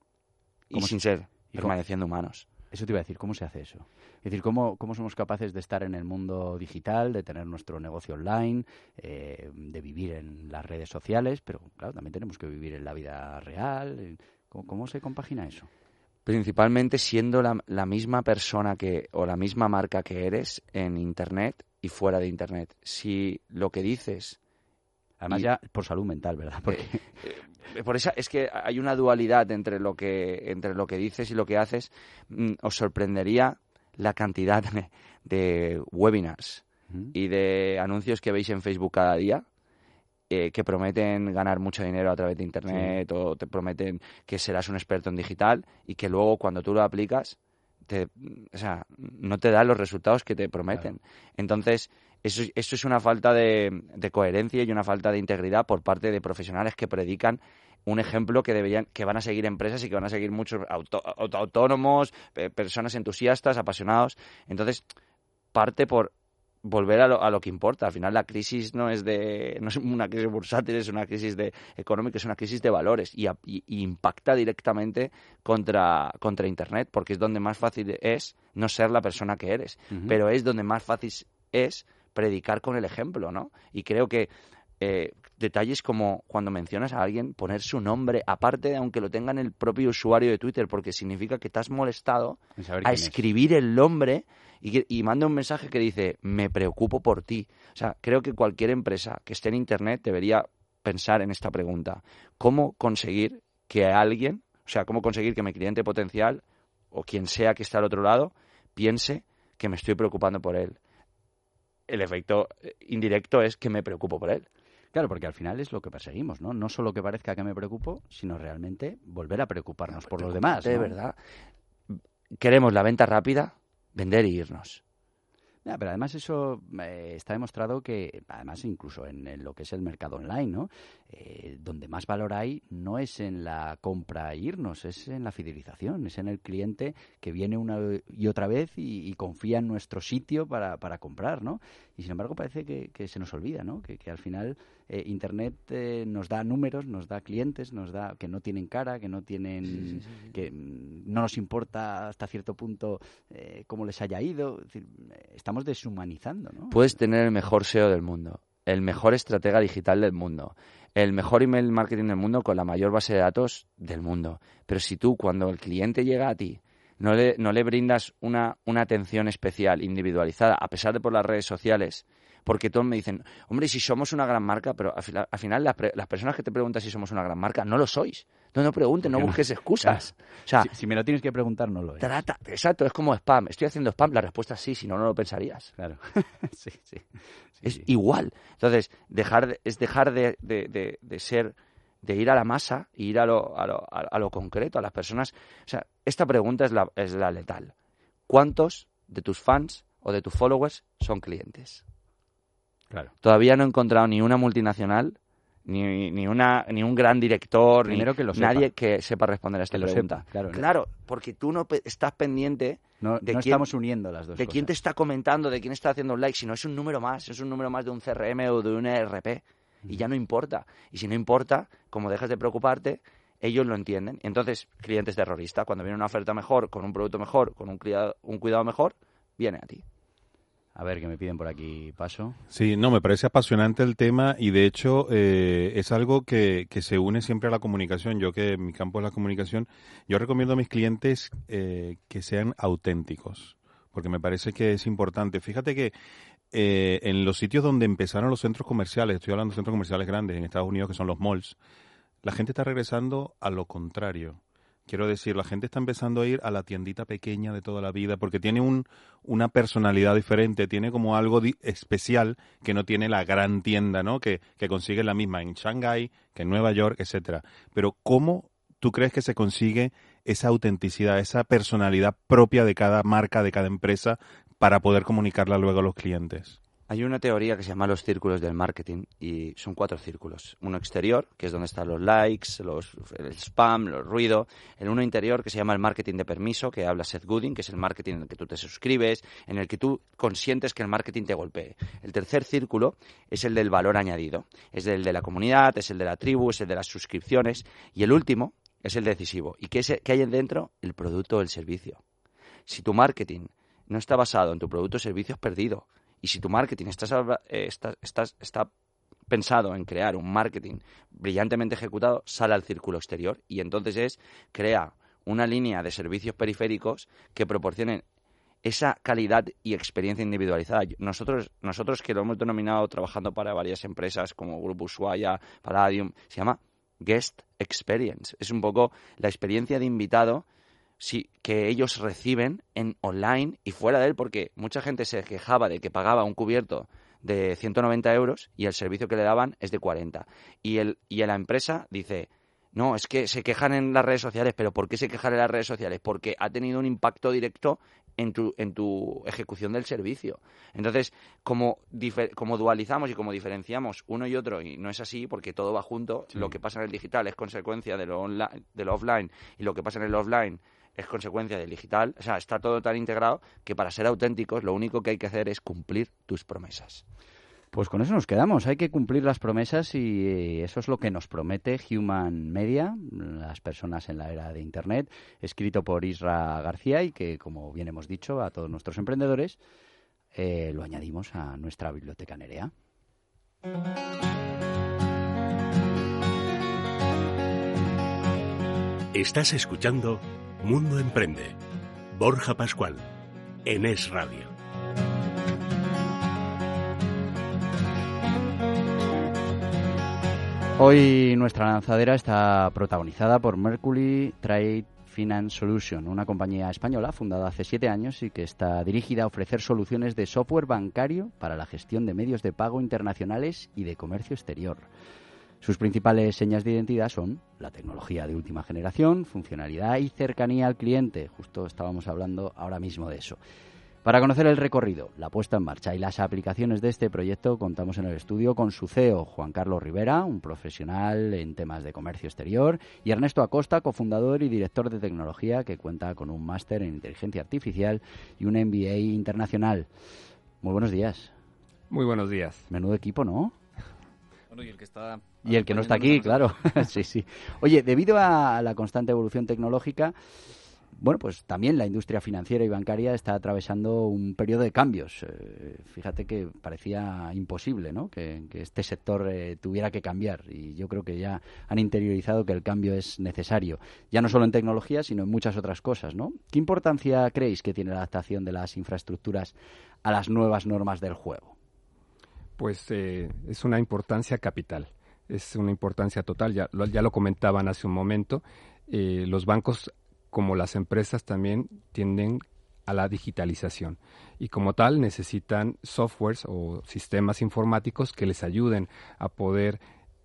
y sin ser ¿Y permaneciendo cómo? humanos? Eso te iba a decir, ¿cómo se hace eso? Es decir, ¿cómo, cómo somos capaces de estar en el mundo digital, de tener nuestro negocio online, eh, de vivir en las redes sociales, pero claro, también tenemos que vivir en la vida real? ¿Cómo, cómo se compagina eso? Principalmente siendo la, la misma persona que o la misma marca que eres en Internet y fuera de Internet. Si lo que dices... Además y, ya por salud mental, ¿verdad? Porque... Eh, eh, por esa, es que hay una dualidad entre lo que entre lo que dices y lo que haces. Mm, os sorprendería la cantidad de, de webinars uh-huh. y de anuncios que veis en Facebook cada día eh, que prometen ganar mucho dinero a través de Internet sí. o te prometen que serás un experto en digital y que luego cuando tú lo aplicas te, o sea, no te da los resultados que te prometen. Claro. Entonces, Eso, eso es una falta de, de coherencia y una falta de integridad por parte de profesionales que predican un ejemplo que deberían, que van a seguir empresas y que van a seguir muchos auto, auto, autónomos, eh, personas entusiastas, apasionados. Entonces, parte por volver a lo, a lo que importa. Al final la crisis no es de no es una crisis bursátil, es una crisis de económica, es una crisis de valores y, y, y impacta directamente contra, contra Internet, porque es donde más fácil es no ser la persona que eres, uh-huh. pero es donde más fácil es predicar con el ejemplo, ¿no? Y creo que eh, detalles como cuando mencionas a alguien, poner su nombre aparte, aunque lo tenga en el propio usuario de Twitter, porque significa que te has molestado a escribir es. el nombre y, y manda un mensaje que dice, me preocupo por ti. O sea, creo que cualquier empresa que esté en Internet debería pensar en esta pregunta. ¿Cómo conseguir que alguien, o sea, cómo conseguir que mi cliente potencial o quien sea que está al otro lado piense que me estoy preocupando por él? El efecto indirecto es que me preocupo por él. Claro, porque al final es lo que perseguimos, ¿no? No solo que parezca que me preocupo, sino realmente volver a preocuparnos por los demás, ¿no? De verdad. Queremos la venta rápida, vender e irnos. Ya, pero además eso eh, está demostrado que, además incluso en, en lo que es el mercado online, ¿no? Eh, donde más valor hay no es en la compra e irnos, es en la fidelización, es en el cliente que viene una y otra vez y, y confía en nuestro sitio para, para comprar, ¿no? Y sin embargo parece que, que se nos olvida, ¿no? Que, que al final eh, Internet eh, nos da números, nos da clientes, nos da que no tienen cara, que no tienen, sí, sí, sí, sí. que no nos importa hasta cierto punto eh, cómo les haya ido. Es decir, estamos deshumanizando, ¿no? Puedes tener el mejor S E O del mundo, el mejor estratega digital del mundo, el mejor email marketing del mundo con la mayor base de datos del mundo. Pero si tú, cuando el cliente llega a ti, no le, no le brindas una, una atención especial, individualizada, a pesar de por las redes sociales, porque todos me dicen, hombre, si somos una gran marca, pero al final, al final las, pre, las personas que te preguntan si somos una gran marca, no lo sois. No, no pregunten, no busques no? excusas. Claro. O sea, si, si me lo tienes que preguntar, no lo es. Trata, exacto, es como spam. ¿Estoy haciendo spam? La respuesta es sí, si no, no lo pensarías. Claro. sí, sí, sí. Es sí. igual. Entonces, dejar de, es dejar de, de, de, de ser... de ir a la masa e ir a lo, a, lo, a lo concreto, a las personas. O sea, esta pregunta es la, es la letal. ¿Cuántos de tus fans o de tus followers son clientes? Claro. Todavía no he encontrado ni una multinacional, ni, ni, una, ni un gran director, Primero ni que lo nadie sepa. que sepa responder a esta que pregunta. Sepa, claro, claro, porque tú no pe- estás pendiente no, de no quién, estamos uniendo las dos de cosas. quién te está comentando, de quién está haciendo un like, si no es un número más, es un número más de un C R M o de un E R P. Y ya no importa. Y si no importa, como dejas de preocuparte, ellos lo entienden. Entonces, clientes terroristas, cuando viene una oferta mejor, con un producto mejor, con un cuidado, un cuidado mejor, viene a ti. A ver, que me piden por aquí paso. Sí, no, me parece apasionante el tema y de hecho eh, es algo que, que se une siempre a la comunicación. Yo que mi campo es la comunicación, yo recomiendo a mis clientes eh, que sean auténticos, porque me parece que es importante. Fíjate que Eh, en los sitios donde empezaron los centros comerciales, estoy hablando de centros comerciales grandes en Estados Unidos que son los malls, la gente está regresando a lo contrario. Quiero decir, la gente está empezando a ir a la tiendita pequeña de toda la vida porque tiene un, una personalidad diferente, tiene como algo di- especial que no tiene la gran tienda, ¿no? Que, que consigue la misma en Shanghái, que en Nueva York, etcétera. Pero ¿cómo tú crees que se consigue esa autenticidad, esa personalidad propia de cada marca, de cada empresa, para poder comunicarla luego a los clientes? Hay una teoría que se llama los círculos del marketing y son cuatro círculos. Uno exterior, que es donde están los likes, los, el spam, los ruido. El uno interior, que se llama el marketing de permiso, que habla Seth Godin, que es el marketing en el que tú te suscribes, en el que tú consientes que el marketing te golpee. El tercer círculo es el del valor añadido. Es el de la comunidad, es el de la tribu, es el de las suscripciones. Y el último es el decisivo. ¿Y qué, es, qué hay dentro? El producto o el servicio. Si tu marketing no está basado en tu producto o servicio, es perdido. Y si tu marketing está, eh, está, está, está pensado en crear un marketing brillantemente ejecutado, sale al círculo exterior y entonces es crea una línea de servicios periféricos que proporcionen esa calidad y experiencia individualizada. Nosotros, nosotros que lo hemos denominado trabajando para varias empresas como Grupo Ushuaia, Palladium, se llama Guest Experience. Es un poco la experiencia de invitado sí, que ellos reciben en online y fuera de él, porque mucha gente se quejaba de que pagaba un cubierto de ciento noventa euros y el servicio que le daban es de cuarenta. Y, el, y la empresa dice, no, es que se quejan en las redes sociales, pero ¿por qué se quejan en las redes sociales? Porque ha tenido un impacto directo en tu, en tu ejecución del servicio. Entonces, como, difer- como dualizamos y como diferenciamos uno y otro, y no es así porque todo va junto, sí. Lo que pasa en el digital es consecuencia de lo, online, de lo offline, y lo que pasa en el offline es consecuencia del digital. O sea, está todo tan integrado que para ser auténticos lo único que hay que hacer es cumplir tus promesas. Pues con eso nos quedamos. Hay que cumplir las promesas y eso es lo que nos promete Human Media, las personas en la era de Internet, escrito por Isra García y que, como bien hemos dicho a todos nuestros emprendedores, eh, lo añadimos a nuestra biblioteca Nerea. Estás escuchando Mundo Emprende. Borja Pascual, en Es Radio. Hoy nuestra lanzadera está protagonizada por Mercury Trade Finance Solutions, una compañía española fundada hace siete años y que está dirigida a ofrecer soluciones de software bancario para la gestión de medios de pago internacionales y de comercio exterior. Sus principales señas de identidad son la tecnología de última generación, funcionalidad y cercanía al cliente. Justo estábamos hablando ahora mismo de eso. Para conocer el recorrido, la puesta en marcha y las aplicaciones de este proyecto, contamos en el estudio con su C E O, Juan Carlos Rivera, un profesional en temas de comercio exterior, y Ernesto Acosta, cofundador y director de tecnología, que cuenta con un máster en inteligencia artificial y un M B A internacional. Muy buenos días. Muy buenos días. Menudo equipo, ¿no? Bueno, y el que está... Y el que no está aquí, claro. Sí, sí. Oye, debido a la constante evolución tecnológica, bueno, pues también la industria financiera y bancaria está atravesando un periodo de cambios. Eh, fíjate que parecía imposible, ¿no?, que, que este sector eh, tuviera que cambiar, y yo creo que ya han interiorizado que el cambio es necesario, ya no solo en tecnología, sino en muchas otras cosas, ¿no? ¿Qué importancia creéis que tiene la adaptación de las infraestructuras a las nuevas normas del juego? Pues eh, es una importancia capital, es una importancia total, ya lo, ya lo comentaban hace un momento, eh, los bancos como las empresas también tienden a la digitalización y como tal necesitan softwares o sistemas informáticos que les ayuden a poder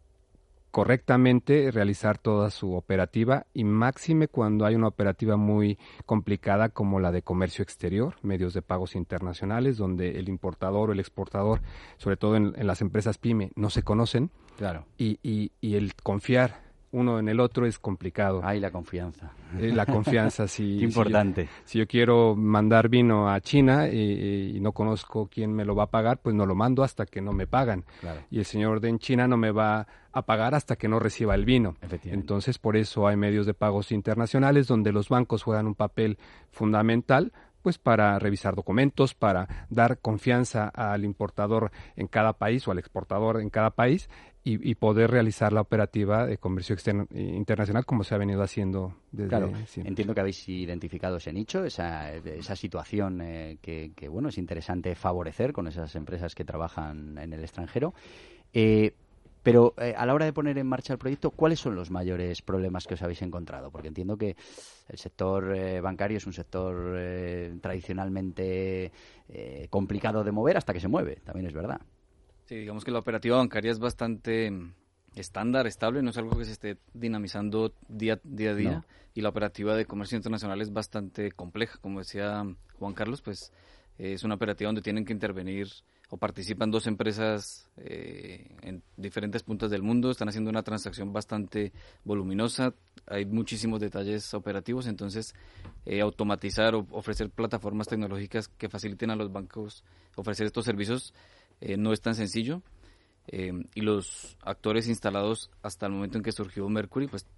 correctamente realizar toda su operativa y máxime cuando hay una operativa muy complicada como la de comercio exterior, medios de pagos internacionales, donde el importador o el exportador, sobre todo en, en las empresas pyme, no se conocen. Claro. Y, y, y el confiar uno en el otro es complicado. Ay, la confianza. Eh, la confianza, sí. Qué importante. Si yo, si yo quiero mandar vino a China y, y no conozco quién me lo va a pagar, pues no lo mando hasta que no me pagan. Claro. Y el señor de en China no me va a pagar hasta que no reciba el vino. Entonces, por eso hay medios de pagos internacionales donde los bancos juegan un papel fundamental, pues para revisar documentos, para dar confianza al importador en cada país o al exportador en cada país y, y poder realizar la operativa de comercio externo, internacional como se ha venido haciendo desde claro, siempre. Entiendo que habéis identificado ese nicho, esa, esa situación eh, que, que, bueno, es interesante favorecer con esas empresas que trabajan en el extranjero. Eh, Pero eh, a la hora de poner en marcha el proyecto, ¿cuáles son los mayores problemas que os habéis encontrado? Porque entiendo que el sector eh, bancario es un sector eh, tradicionalmente eh, complicado de mover hasta que se mueve, también es verdad. Sí, digamos que la operativa bancaria es bastante estándar, estable, no es algo que se esté dinamizando día, día a día. No. Y la operativa de comercio internacional es bastante compleja, como decía Juan Carlos, pues eh, es una operativa donde tienen que intervenir o participan dos empresas eh, en diferentes puntos del mundo, están haciendo una transacción bastante voluminosa, hay muchísimos detalles operativos, entonces eh, automatizar o ofrecer plataformas tecnológicas que faciliten a los bancos ofrecer estos servicios eh, no es tan sencillo, eh, y los actores instalados hasta el momento en que surgió Mercury pues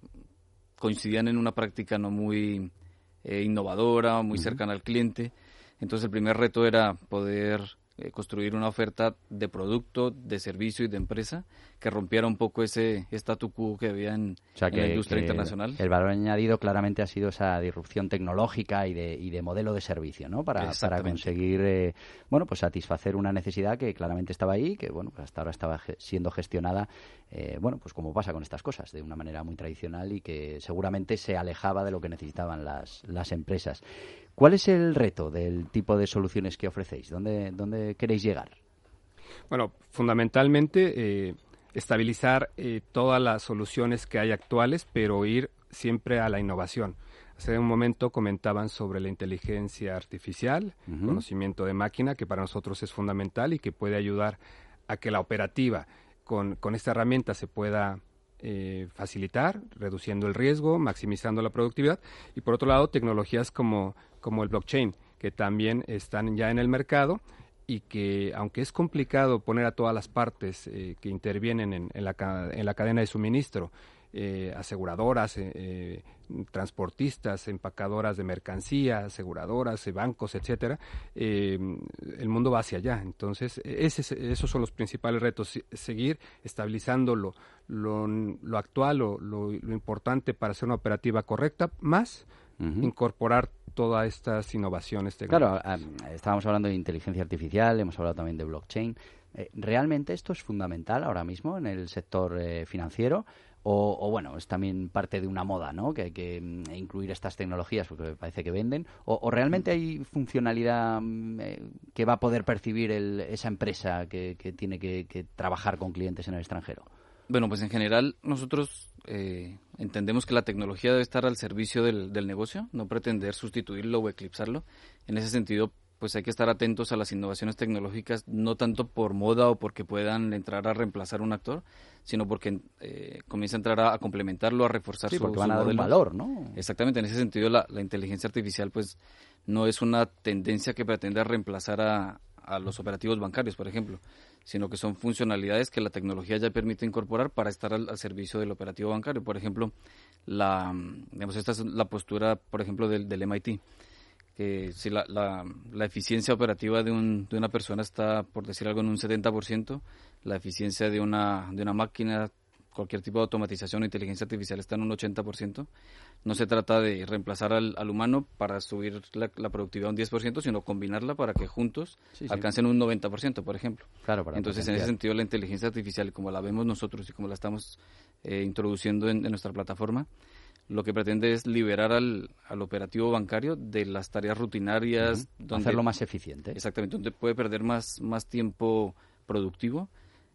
coincidían en una práctica no muy eh, innovadora, muy uh-huh. cercana al cliente. Entonces el primer reto era poder Eh, construir una oferta de producto, de servicio y de empresa que rompiera un poco ese statu quo que había en, o sea, en que, la industria que internacional. El valor añadido claramente ha sido esa disrupción tecnológica y de, y de modelo de servicio, ¿no? Para, para conseguir, eh, bueno, pues satisfacer una necesidad que claramente estaba ahí, que bueno, pues hasta ahora estaba ge- siendo gestionada, eh, bueno, pues como pasa con estas cosas, de una manera muy tradicional y que seguramente se alejaba de lo que necesitaban las, las empresas. ¿Cuál es el reto del tipo de soluciones que ofrecéis? ¿Dónde, dónde queréis llegar? Bueno, fundamentalmente eh, estabilizar eh, todas las soluciones que hay actuales, pero ir siempre a la innovación, Hace un momento comentaban sobre la inteligencia artificial, uh-huh. conocimiento de máquina, que para nosotros es fundamental y que puede ayudar a que la operativa con, con esta herramienta se pueda eh, facilitar, reduciendo el riesgo, maximizando la productividad. Y por otro lado, tecnologías como, como el blockchain, que también están ya en el mercado y que, aunque es complicado poner a todas las partes eh, que intervienen en, en, la, en la cadena de suministro, Eh, aseguradoras, eh, eh, transportistas, empacadoras de mercancía, aseguradoras, eh, bancos, etcétera, eh, el mundo va hacia allá. Entonces, ese, esos son los principales retos, seguir estabilizando lo, lo, lo actual, lo, lo, lo importante para hacer una operativa correcta, más uh-huh. incorporar todas estas innovaciones tecnológicas. Claro, um, estábamos hablando de inteligencia artificial, hemos hablado también de blockchain. Eh, ¿Realmente esto es fundamental ahora mismo en el sector eh, financiero? O, o bueno, es también parte de una moda, ¿no? Que hay que mm, incluir estas tecnologías porque me parece que venden. O, o realmente hay funcionalidad mm, eh, que va a poder percibir el, esa empresa que, que tiene que, que trabajar con clientes en el extranjero. Bueno, pues en general nosotros eh, entendemos que la tecnología debe estar al servicio del, del negocio, no pretender sustituirlo o eclipsarlo. En ese sentido, pues hay que estar atentos a las innovaciones tecnológicas, no tanto por moda o porque puedan entrar a reemplazar un actor, sino porque eh, comienza a entrar a, a complementarlo, a reforzar sí, su, porque su van a dar modelo. un valor, ¿no? Exactamente, en ese sentido la, la inteligencia artificial pues no es una tendencia que pretenda reemplazar a, a los operativos bancarios, por ejemplo, sino que son funcionalidades que la tecnología ya permite incorporar para estar al, al servicio del operativo bancario. Por ejemplo, la, digamos, esta es la postura, por ejemplo, del, del M I T, que si la, la, la eficiencia operativa de, un, de una persona está, por decir algo, en un setenta por ciento, la eficiencia de una, de una máquina, cualquier tipo de automatización o inteligencia artificial está en un ochenta por ciento. No se trata de reemplazar al, al humano para subir la, la productividad un diez por ciento, sino combinarla para que juntos sí, sí. alcancen un noventa por ciento, por ejemplo. Claro, para Entonces, en ese sentido, la inteligencia artificial, como la vemos nosotros y como la estamos eh, introduciendo en, en nuestra plataforma, lo que pretende es liberar al, al operativo bancario de las tareas rutinarias. Uh-huh. Donde, hacerlo más eficiente. Exactamente, donde puede perder más, más tiempo productivo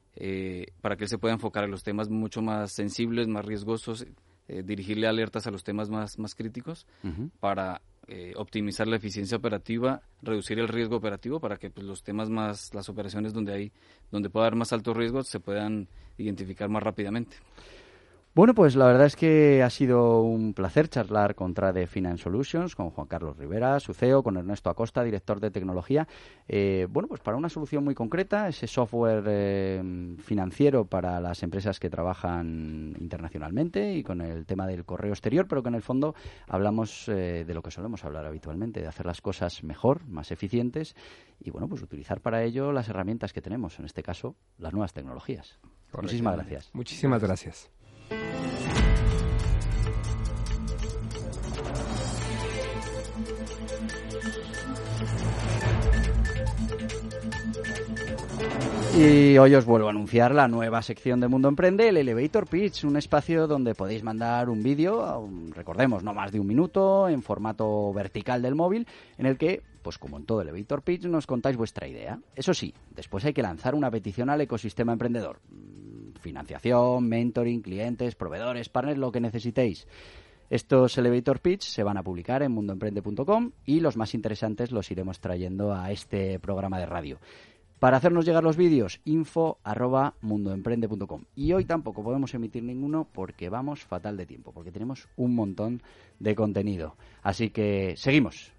eh, para que él se pueda enfocar en los temas mucho más sensibles, más riesgosos, eh, dirigirle alertas a los temas más, más críticos uh-huh. para eh, optimizar la eficiencia operativa, reducir el riesgo operativo para que pues, los temas más, las operaciones donde hay, donde pueda haber más altos riesgos se puedan identificar más rápidamente. Bueno, pues la verdad es que ha sido un placer charlar con Trade Finance Solutions, con Juan Carlos Rivera, su C E O, con Ernesto Acosta, director de tecnología. Eh, bueno, pues para una solución muy concreta, ese software eh, financiero para las empresas que trabajan internacionalmente y con el tema del correo exterior, pero que en el fondo hablamos eh, de lo que solemos hablar habitualmente, de hacer las cosas mejor, más eficientes y, bueno, pues utilizar para ello las herramientas que tenemos, en este caso, las nuevas tecnologías. Correcto. Muchísimas gracias. Muchísimas gracias. Y hoy os vuelvo a anunciar la nueva sección de Mundo Emprende, el Elevator Pitch, un espacio donde podéis mandar un vídeo, recordemos, no más de un minuto, en formato vertical del móvil, en el que, pues como en todo Elevator Pitch, nos contáis vuestra idea. Eso sí, después hay que lanzar una petición al ecosistema emprendedor. Financiación, mentoring, clientes, proveedores, partners, lo que necesitéis. Estos Elevator Pitch se van a publicar en mundo emprende punto com y los más interesantes los iremos trayendo a este programa de radio. Para hacernos llegar los vídeos, info arroba mundoemprende punto com. Y hoy tampoco podemos emitir ninguno porque vamos fatal de tiempo, porque tenemos un montón de contenido. Así que seguimos.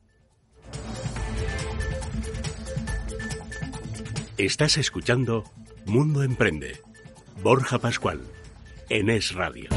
Estás escuchando Mundo Emprende. Borja Pascual, en Es Radio.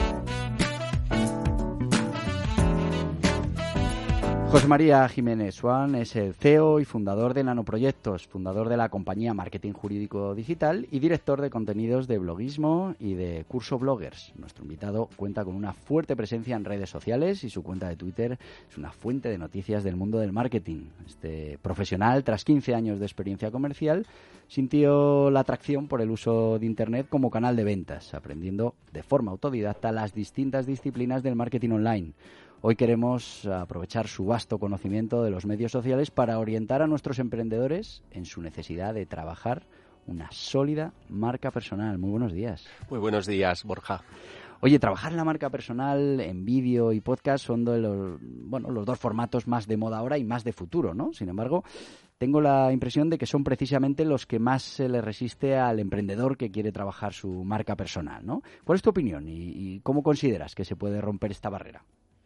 José María Jiménez Swan es el C E O y fundador de Nanoproyectos, fundador de la compañía Marketing Jurídico Digital y director de contenidos de bloguismo y de Curso Bloggers. Nuestro invitado cuenta con una fuerte presencia en redes sociales y su cuenta de Twitter es una fuente de noticias del mundo del marketing. Este profesional, tras quince años de experiencia comercial, sintió la atracción por el uso de Internet como canal de ventas, aprendiendo de forma autodidacta las distintas disciplinas del marketing online. Hoy queremos aprovechar su vasto conocimiento de los medios sociales para orientar a nuestros emprendedores en su necesidad de trabajar una sólida marca personal. Muy buenos días. Muy buenos días, Borja. Oye, trabajar en la marca personal, en vídeo y podcast son de los, bueno, los dos formatos más de moda ahora y más de futuro, ¿no? Sin embargo, tengo la impresión de que son precisamente los que más se le resiste al emprendedor que quiere trabajar su marca personal, ¿no? ¿Cuál es tu opinión y, y cómo consideras que se puede romper esta barrera?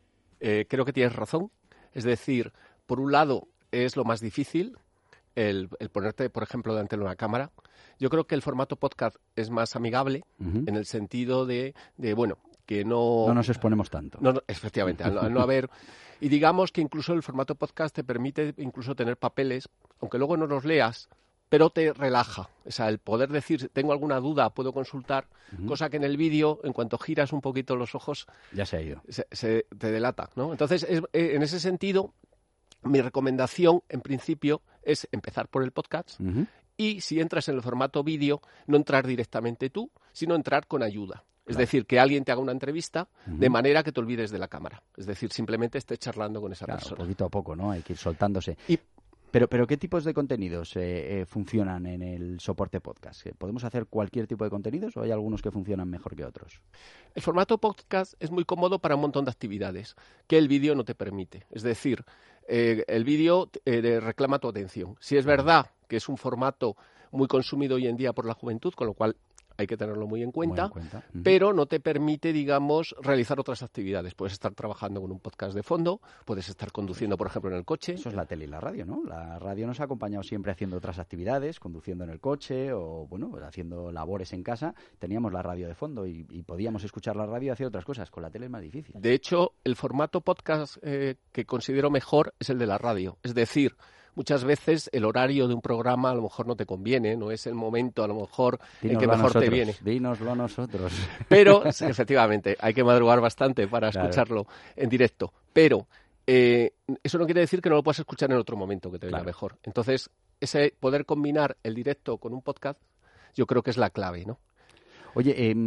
Eh, creo que tienes razón. Es decir, por un lado es lo más difícil, el, el ponerte, por ejemplo, delante de una cámara. Yo creo que el formato podcast es más amigable uh-huh. en el sentido de, de, bueno, que no... No nos exponemos tanto. No, no, efectivamente, al, al no haber... Y digamos que incluso el formato podcast te permite incluso tener papeles, aunque luego no los leas, pero te relaja. O sea, el poder decir, tengo alguna duda, puedo consultar, uh-huh. cosa que en el vídeo, en cuanto giras un poquito los ojos... Ya se ha ido. Se, se te delata, ¿no? Entonces, es, en ese sentido, mi recomendación, en principio, es empezar por el podcast uh-huh. y si entras en el formato vídeo, no entrar directamente tú, sino entrar con ayuda. Es claro. decir, que alguien te haga una entrevista uh-huh. de manera que te olvides de la cámara. Es decir, simplemente estés charlando con esa claro, persona. Poquito a poco, ¿no? Hay que ir soltándose. Y, pero, pero ¿qué tipos de contenidos eh, eh, funcionan en el soporte podcast? ¿Podemos hacer cualquier tipo de contenidos o hay algunos que funcionan mejor que otros? El formato podcast es muy cómodo para un montón de actividades que el vídeo no te permite. Es decir, eh, el vídeo eh, reclama tu atención. Si es verdad que es un formato muy consumido hoy en día por la juventud, con lo cual hay que tenerlo muy en cuenta, muy en cuenta. Uh-huh. pero no te permite, digamos, realizar otras actividades. Puedes estar trabajando con un podcast de fondo, puedes estar conduciendo, por ejemplo, en el coche. Eso es la tele y la radio, ¿no? La radio nos ha acompañado siempre haciendo otras actividades, conduciendo en el coche o, bueno, haciendo labores en casa. Teníamos la radio de fondo y, y podíamos escuchar la radio y hacer otras cosas. Con la tele es más difícil. De hecho, el formato podcast eh, que considero mejor es el de la radio. Es decir, muchas veces el horario de un programa a lo mejor no te conviene, no es el momento a lo mejor Dínoslo en que mejor nosotros, te viene. Dínoslo a nosotros. Pero, sí, efectivamente, hay que madrugar bastante para claro. escucharlo en directo. Pero eh, eso no quiere decir que no lo puedas escuchar en otro momento que te venga claro. mejor. Entonces, ese poder combinar el directo con un podcast, yo creo que es la clave, ¿no? Oye, eh,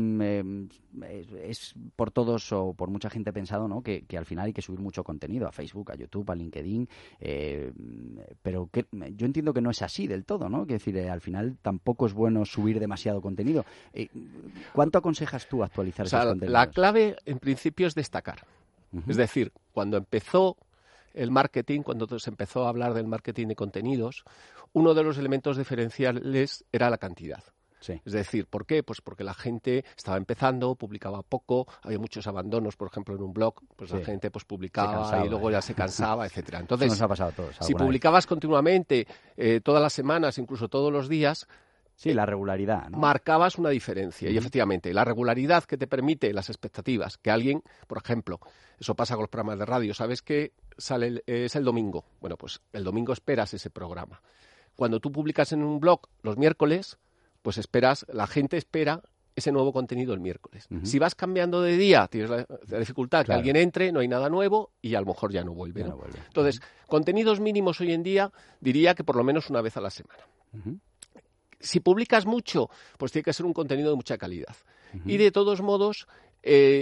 eh, es por todos o por mucha gente pensado, ¿no? Que, que al final hay que subir mucho contenido a Facebook, a YouTube, a LinkedIn, eh, pero que, yo entiendo que no es así del todo, ¿no? Es decir, eh, al final tampoco es bueno subir demasiado contenido. Eh, ¿Cuánto aconsejas tú actualizar o sea, esos contenidos? La clave, en principio, es destacar. Uh-huh. Es decir, cuando empezó el marketing, cuando se empezó a hablar del marketing de contenidos, uno de los elementos diferenciales era la cantidad. Sí. Es decir, ¿por qué? Pues porque la gente estaba empezando, publicaba poco, había muchos abandonos, por ejemplo, en un blog, pues sí. la gente pues publicaba cansaba, y luego ya se cansaba, etcétera. Entonces, eso nos ha pasado a todos. Si publicabas vez. continuamente, eh, todas las semanas, incluso todos los días, sí, la regularidad, ¿no? Marcabas una diferencia. Uh-huh. Y efectivamente, la regularidad que te permite las expectativas, que alguien, por ejemplo, eso pasa con los programas de radio, sabes que sale el, eh, es el domingo. Bueno, pues el domingo esperas ese programa. Cuando tú publicas en un blog los miércoles, pues esperas, la gente espera ese nuevo contenido el miércoles. Uh-huh. Si vas cambiando de día, tienes la, la dificultad claro. que alguien entre, no hay nada nuevo y a lo mejor ya no vuelve. Ya ¿no? no vuelve. Entonces, uh-huh. contenidos mínimos hoy en día, diría que por lo menos una vez a la semana. Uh-huh. Si publicas mucho, pues tiene que ser un contenido de mucha calidad. Uh-huh. Y de todos modos, eh,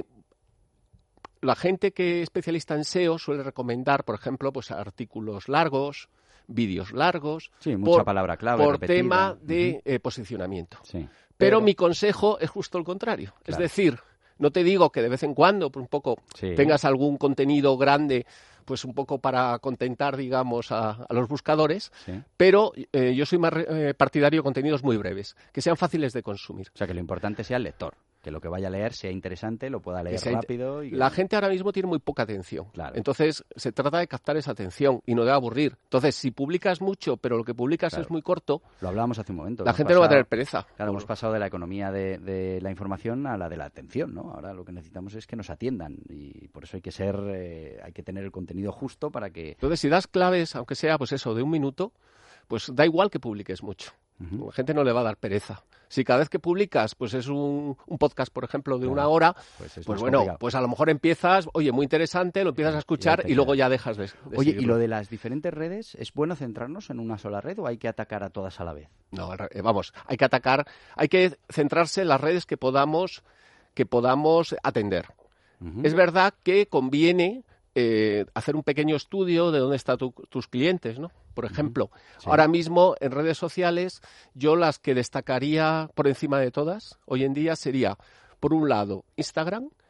la gente que es especialista en S E O suele recomendar, por ejemplo, pues artículos largos, vídeos largos, sí, mucha por, palabra clave por repetida. tema de uh-huh. eh, posicionamiento. Sí. Pero, Pero mi consejo es justo el contrario. Claro. Es decir, no te digo que de vez en cuando, por un poco, sí. tengas algún contenido grande, pues un poco para contentar, digamos, a, a los buscadores, sí. pero eh, yo soy más eh, partidario de contenidos muy breves, que sean fáciles de consumir. O sea, que lo importante sea el lector. Que lo que vaya a leer sea interesante, lo pueda leer rápido. Y que... La gente ahora mismo tiene muy poca atención. Claro. Entonces, se trata de captar esa atención y no de aburrir. Entonces, si publicas mucho, pero lo que publicas claro. es muy corto... Lo hablábamos hace un momento. La gente pasado, no va a tener pereza. Claro, hemos pasado de la economía de, de la información a la de la atención, ¿no? Ahora lo que necesitamos es que nos atiendan y por eso hay que ser, eh, hay que tener el contenido justo para que... Entonces, si das claves, aunque sea, pues eso, de un minuto, pues da igual que publiques mucho. Uh-huh. La gente no le va a dar pereza. Si cada vez que publicas, pues es un, un podcast, por ejemplo, de claro. una hora, pues, pues bueno, complicado. Pues a lo mejor empiezas, oye, muy interesante, lo empiezas a escuchar y, y luego ya dejas de, de Oye, seguirlo. ¿Y lo de las diferentes redes, es bueno centrarnos en una sola red o hay que atacar a todas a la vez? No, vamos, hay que atacar, hay que centrarse en las redes que podamos, que podamos atender. Uh-huh. Es verdad que conviene eh, hacer un pequeño estudio de dónde están tu, tus clientes, ¿no? Por ejemplo, sí. ahora mismo en redes sociales yo las que destacaría por encima de todas hoy en día sería, por un lado, Instagram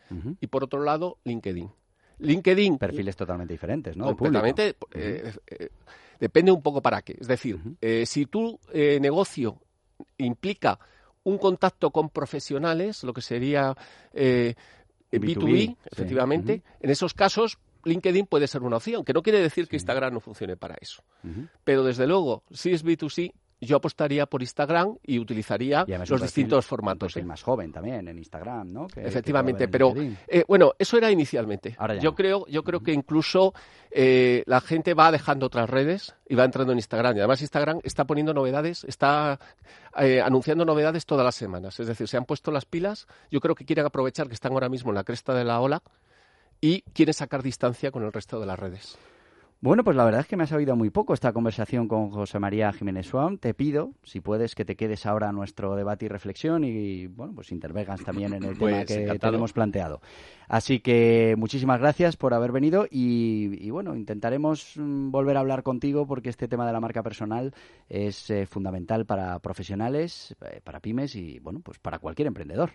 uh-huh. y por otro lado LinkedIn. LinkedIn... Perfiles totalmente diferentes, ¿no? Completamente. Eh, eh, depende un poco para qué. Es decir, uh-huh. eh, si tu eh, negocio implica un contacto con profesionales, lo que sería eh, B dos B, sí. efectivamente, uh-huh. en esos casos LinkedIn puede ser una opción, que no quiere decir que sí. Instagram no funcione para eso. Uh-huh. Pero desde luego, si es B dos C, yo apostaría por Instagram y utilizaría y los perfil, distintos formatos. Un perfil ¿eh? más joven también en Instagram, ¿no? Que, Efectivamente, que pero eh, bueno, eso era inicialmente. Yo no. creo, yo creo uh-huh. que incluso eh, la gente va dejando otras redes y va entrando en Instagram. Y además Instagram está poniendo novedades, está eh, anunciando novedades todas las semanas. Es decir, se han puesto las pilas. Yo creo que quieren aprovechar que están ahora mismo en la cresta de la ola y quieren sacar distancia con el resto de las redes. Bueno, pues la verdad es que me ha sabido muy poco esta conversación con José María Jiménez Swan. Te pido, si puedes, que te quedes ahora a nuestro debate y reflexión y, bueno, pues intervengas también en el pues tema que encantado. tenemos planteado. Así que muchísimas gracias por haber venido y, y, bueno, intentaremos volver a hablar contigo porque este tema de la marca personal es eh, fundamental para profesionales, eh, para pymes y, bueno, pues para cualquier emprendedor.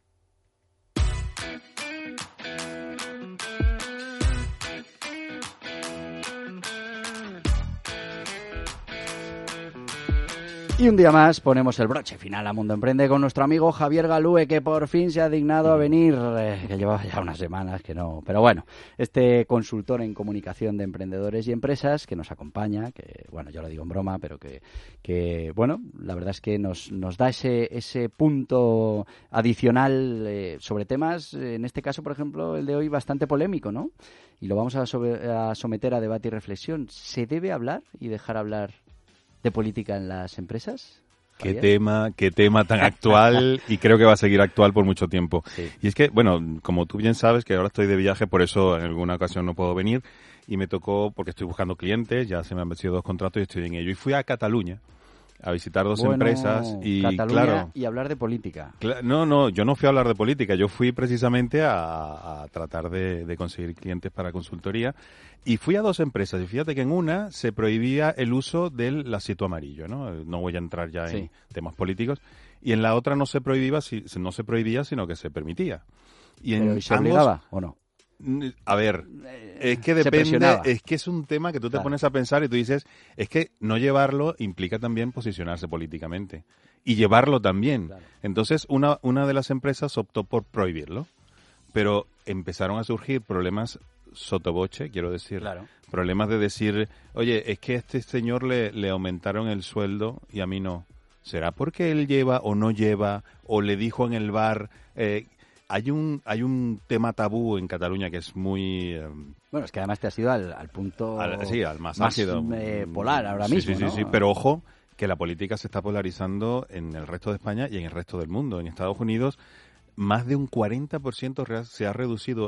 Y un día más ponemos el broche final a Mundo Emprende con nuestro amigo Javier Galúe, que por fin se ha dignado a venir, eh, que llevaba ya unas semanas que no. Pero bueno, este consultor en comunicación de emprendedores y empresas que nos acompaña, que bueno, yo lo digo en broma, pero que, que bueno, la verdad es que nos, nos da ese, ese punto adicional eh, sobre temas, en este caso, por ejemplo, el de hoy bastante polémico, ¿no? Y lo vamos a, sobre, a someter a debate y reflexión. ¿Se debe hablar y dejar hablar de política en las empresas? Qué tema, qué tema tan actual y creo que va a seguir actual por mucho tiempo. Sí. Y es que, bueno, como tú bien sabes, que ahora estoy de viaje, por eso en alguna ocasión no puedo venir y me tocó, porque estoy buscando clientes, ya se me han vencido dos contratos y estoy en ello. Y fui a Cataluña a visitar dos bueno, empresas y Cataluña claro y hablar de política. Cl- no, no, yo no fui a hablar de política, yo fui precisamente a, a tratar de, de conseguir clientes para consultoría y fui a dos empresas y fíjate que en una se prohibía el uso del lacito amarillo, ¿no? No voy a entrar ya Sí. en temas políticos y en la otra no se prohibía, si, no se prohibía, sino que se permitía. Y en ¿Pero y se ambos, obligaba o no? A ver, es que Se depende, presionaba. es que es un tema que tú te Claro. pones a pensar y tú dices, es que no llevarlo implica también posicionarse políticamente y llevarlo también. Claro. Entonces, una, una de las empresas optó por prohibirlo, pero empezaron a surgir problemas sotoboche, quiero decir, Claro. problemas de decir, oye, es que a este señor le, le aumentaron el sueldo y a mí no. ¿Será porque él lleva o no lleva o le dijo en el bar? Eh, Hay un hay un tema tabú en Cataluña que es muy... Eh, bueno, es que además te has ido al, al punto al, sí, al más, más ácido. eh, polar ahora sí, mismo, sí, sí, ¿no? sí, pero ojo, que la política se está polarizando en el resto de España y en el resto del mundo. En Estados Unidos, más de un cuarenta por ciento se ha reducido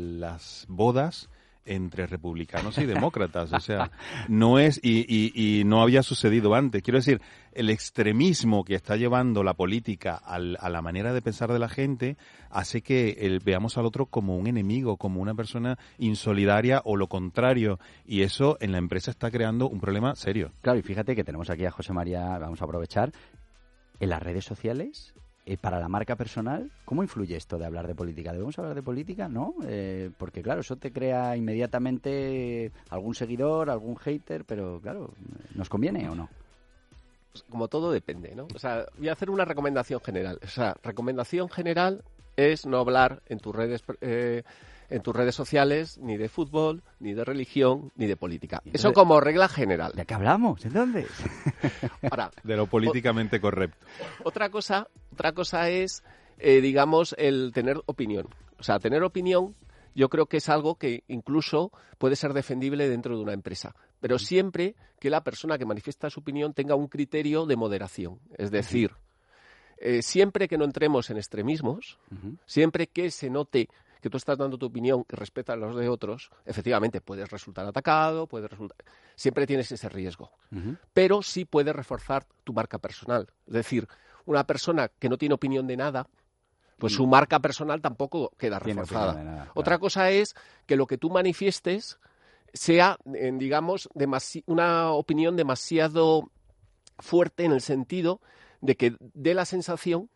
las bodas entre republicanos y demócratas, o sea, no es y, y, y no había sucedido antes. Quiero decir, el extremismo que está llevando la política al, a la manera de pensar de la gente hace que el, veamos al otro como un enemigo, como una persona insolidaria o lo contrario, y eso en la empresa está creando un problema serio. Claro, y fíjate que tenemos aquí a José María, vamos a aprovechar, en las redes sociales. Eh, para la marca personal, ¿cómo influye esto de hablar de política? ¿Debemos hablar de política? ¿No? Eh, porque, claro, eso te crea inmediatamente algún seguidor, algún hater, pero, claro, ¿nos conviene o no? Como todo depende, ¿no? O sea, voy a hacer una recomendación general. O sea, recomendación general es no hablar en tus redes eh, en tus redes sociales ni de fútbol, ni de religión, ni de política. Entonces, eso como regla general. ¿De qué hablamos? ¿Entonces? Ahora, de lo políticamente correcto. Otra cosa, otra cosa es, eh, digamos, el tener opinión. O sea, tener opinión yo creo que es algo que incluso puede ser defendible dentro de una empresa. Pero siempre que la persona que manifiesta su opinión tenga un criterio de moderación. Es decir, eh, siempre que no entremos en extremismos, uh-huh. siempre que se note que tú estás dando tu opinión que respeta a los de otros, efectivamente puedes resultar atacado, puedes resultar... siempre tienes ese riesgo. Uh-huh. Pero sí puedes reforzar tu marca personal. Es decir, una persona que no tiene opinión de nada, pues su marca personal tampoco queda reforzada. Nada, claro. Otra cosa es que lo que tú manifiestes sea, en, digamos, demasi- una opinión demasiado fuerte en el sentido de que dé la sensación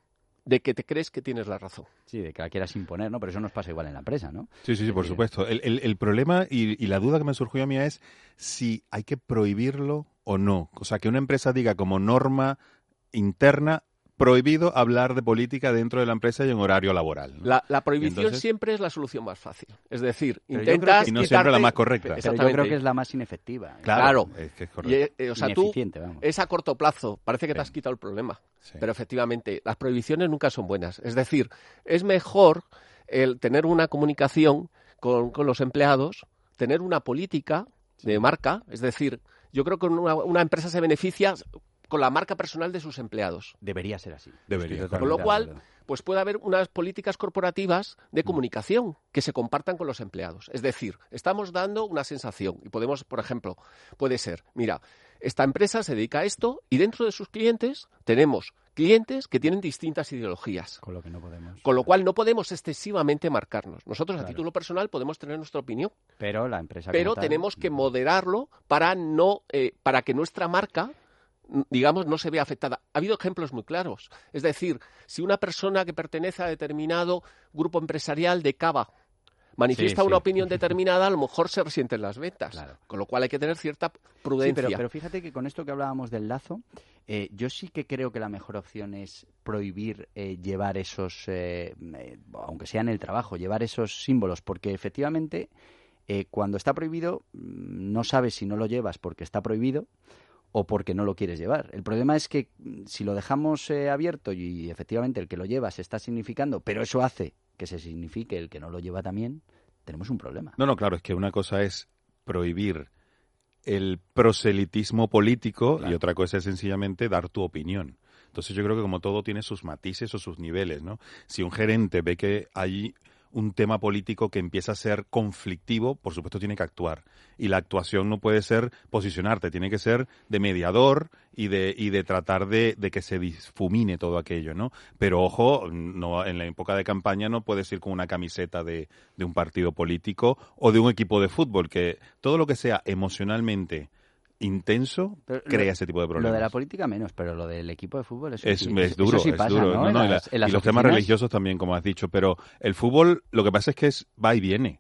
de que te crees que tienes la razón. Sí, de que la quieras imponer, ¿no? Pero eso nos pasa igual en la empresa, ¿no? Sí, sí, sí, por supuesto. El, el, el problema y, y la duda que me surgió a mí es si hay que prohibirlo o no. O sea, que una empresa diga como norma interna prohibido hablar de política dentro de la empresa y en horario laboral, ¿no? La, la prohibición Entonces, siempre es la solución más fácil. Es decir, pero intentas y no siempre la más correcta. Pero yo creo que es la más inefectiva. Claro. claro es que es correcto. Y, eh, o sea, tú, vamos. es a corto plazo. Parece que sí. te has quitado el problema. Sí. Pero efectivamente, las prohibiciones nunca son buenas. Es decir, es mejor el tener una comunicación con, con los empleados, tener una política sí. de marca. Es decir, yo creo que una, una empresa se beneficia con la marca personal de sus empleados. Debería ser así. Debería. Con lo cual, pues puede haber unas políticas corporativas de comunicación que se compartan con los empleados. Es decir, estamos dando una sensación y podemos, por ejemplo, puede ser, mira, esta empresa se dedica a esto y dentro de sus clientes tenemos clientes que tienen distintas ideologías. Con lo que no podemos. Con lo cual no podemos excesivamente marcarnos. Nosotros claro. a título personal podemos tener nuestra opinión. Pero la empresa Pero tal, tenemos que no. moderarlo para no, eh, para que nuestra marca, digamos, no se vea afectada. Ha habido ejemplos muy claros. Es decir, si una persona que pertenece a determinado grupo empresarial de cava manifiesta sí, una sí. opinión determinada, a lo mejor se resienten las ventas. Claro. Con lo cual hay que tener cierta prudencia. Sí, pero, pero fíjate que con esto que hablábamos del lazo, eh, yo sí que creo que la mejor opción es prohibir eh, llevar esos, eh, eh, aunque sea en el trabajo, llevar esos símbolos, porque efectivamente eh, cuando está prohibido no sabes si no lo llevas porque está prohibido o porque no lo quieres llevar. El problema es que si lo dejamos eh, abierto y efectivamente el que lo lleva se está significando, pero eso hace que se signifique el que no lo lleva también, tenemos un problema. No, no, claro, es que una cosa es prohibir el proselitismo político claro. y otra cosa es sencillamente dar tu opinión. Entonces yo creo que como todo tiene sus matices o sus niveles, ¿no? Si un gerente ve que hay un tema político que empieza a ser conflictivo, por supuesto tiene que actuar. Y la actuación no puede ser posicionarte, tiene que ser de mediador y de y de tratar de, de que se difumine todo aquello, ¿no? Pero ojo, no en la época de campaña no puedes ir con una camiseta de, de un partido político o de un equipo de fútbol, que todo lo que sea emocionalmente intenso pero crea lo, ese tipo de problemas. Lo de la política menos, pero lo del equipo de fútbol eso es, sí, es duro, eso sí es pasa, duro. ¿no? No, no, en las, y, la, en las y los temas religiosos también, como has dicho, pero el fútbol lo que pasa es que es va y viene.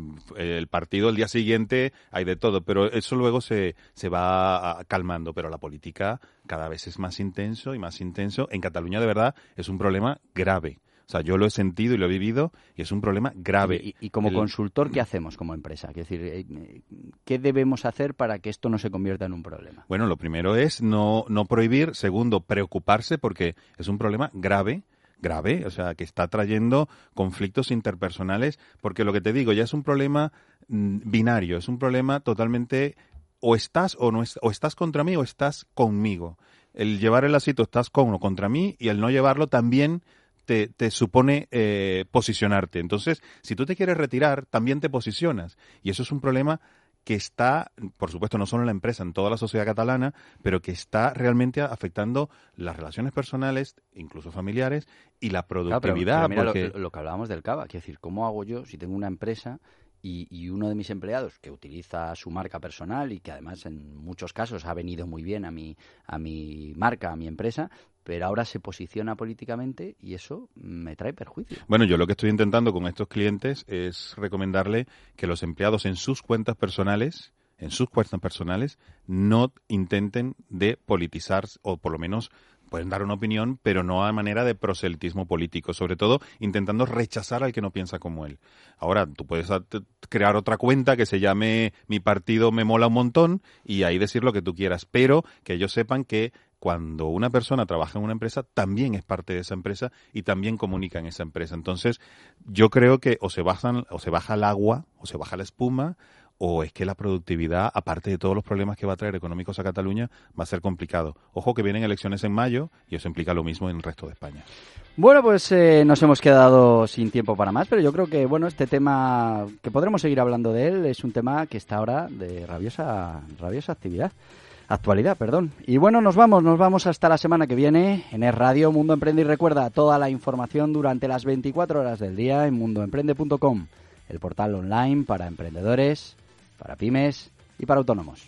El partido el día siguiente hay de todo, pero eso luego se, se va calmando, pero la política cada vez es más intenso y más intenso. En Cataluña de verdad es un problema grave. O sea, yo lo he sentido y lo he vivido y es un problema grave. Y, y como el... consultor, ¿qué hacemos como empresa? Es decir, ¿qué debemos hacer para que esto no se convierta en un problema? Bueno, lo primero es no, no prohibir. Segundo, preocuparse porque es un problema grave, grave, o sea, que está trayendo conflictos interpersonales. Porque lo que te digo, ya es un problema binario, es un problema totalmente o estás o no es, o estás contra mí o estás conmigo. El llevar el lacito estás con o contra mí y el no llevarlo también Te, te supone eh, posicionarte. Entonces, si tú te quieres retirar, también te posicionas. Y eso es un problema que está, por supuesto, no solo en la empresa, en toda la sociedad catalana, pero que está realmente afectando las relaciones personales, incluso familiares, y la productividad. Claro, pero, pero mira porque... lo, lo que hablábamos del cava, es decir, ¿cómo hago yo si tengo una empresa y, y uno de mis empleados que utiliza su marca personal y que además en muchos casos ha venido muy bien a mi, a mi marca, a mi empresa, pero ahora se posiciona políticamente y eso me trae perjuicio? Bueno, yo lo que estoy intentando con estos clientes es recomendarle que los empleados en sus cuentas personales, en sus cuentas personales, no intenten de politizar o por lo menos pueden dar una opinión, pero no a manera de proselitismo político, sobre todo intentando rechazar al que no piensa como él. Ahora, tú puedes crear otra cuenta que se llame Mi partido me mola un montón y ahí decir lo que tú quieras, pero que ellos sepan que cuando una persona trabaja en una empresa, también es parte de esa empresa y también comunica en esa empresa. Entonces, yo creo que o se bajan, o se baja el agua, o se baja la espuma, o es que la productividad, aparte de todos los problemas que va a traer económicos a Cataluña, va a ser complicado. Ojo que vienen elecciones en mayo y eso implica lo mismo en el resto de España. Bueno, pues eh, nos hemos quedado sin tiempo para más, pero yo creo que bueno, este tema, que podremos seguir hablando de él, es un tema que está ahora de rabiosa, rabiosa actividad. Actualidad, perdón. Y bueno, nos vamos, nos vamos hasta la semana que viene en Es Radio Mundo Emprende y recuerda toda la información durante las veinticuatro horas del día en mundo emprende punto com, el portal online para emprendedores, para pymes y para autónomos.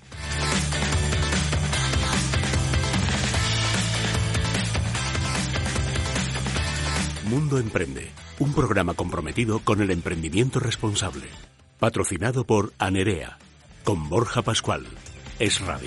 Mundo Emprende, un programa comprometido con el emprendimiento responsable. Patrocinado por Anerea, con Borja Pascual. Es Radio.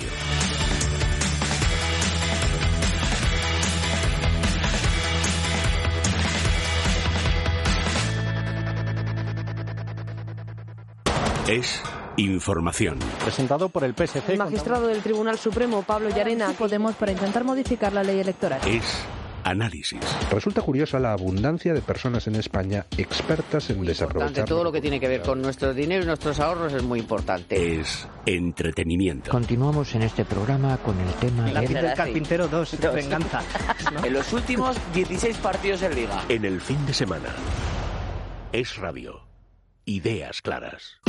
Es información. Presentado por el P S C. El magistrado del Tribunal Supremo, Pablo Llarena. Podemos para intentar modificar la ley electoral. Es análisis. Resulta curiosa la abundancia de personas en España expertas en desaprovechar. Todo lo que tiene que ver con nuestro dinero y nuestros ahorros es muy importante. Es entretenimiento. Continuamos en este programa con el tema La de... del Carpintero dos, dos. Venganza. ¿No? En los últimos dieciséis partidos en Liga. En el fin de semana. Es Radio. Ideas claras.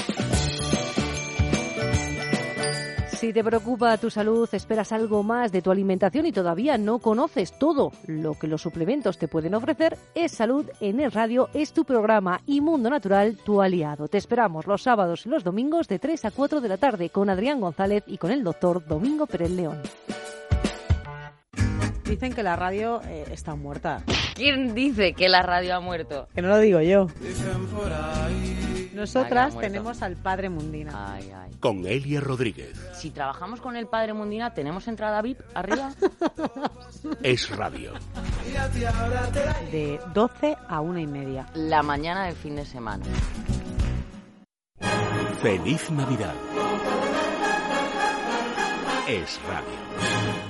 Si te preocupa tu salud, esperas algo más de tu alimentación y todavía no conoces todo lo que los suplementos te pueden ofrecer, Es Salud en Es Radio, es tu programa y Mundo Natural, tu aliado. Te esperamos los sábados y los domingos de tres a cuatro de la tarde con Adrián González y con el doctor Domingo Pérez León. Dicen que la radio eh, está muerta. ¿Quién dice que la radio ha muerto? Que no lo digo yo. Dicen por ahí. Nosotras tenemos al Padre Mundina. Ay, ay. Con Elia Rodríguez. Si trabajamos con el Padre Mundina, ¿tenemos entrada V I P arriba? Es Radio. De doce a una y media. La mañana del fin de semana. Feliz Navidad. Es Radio.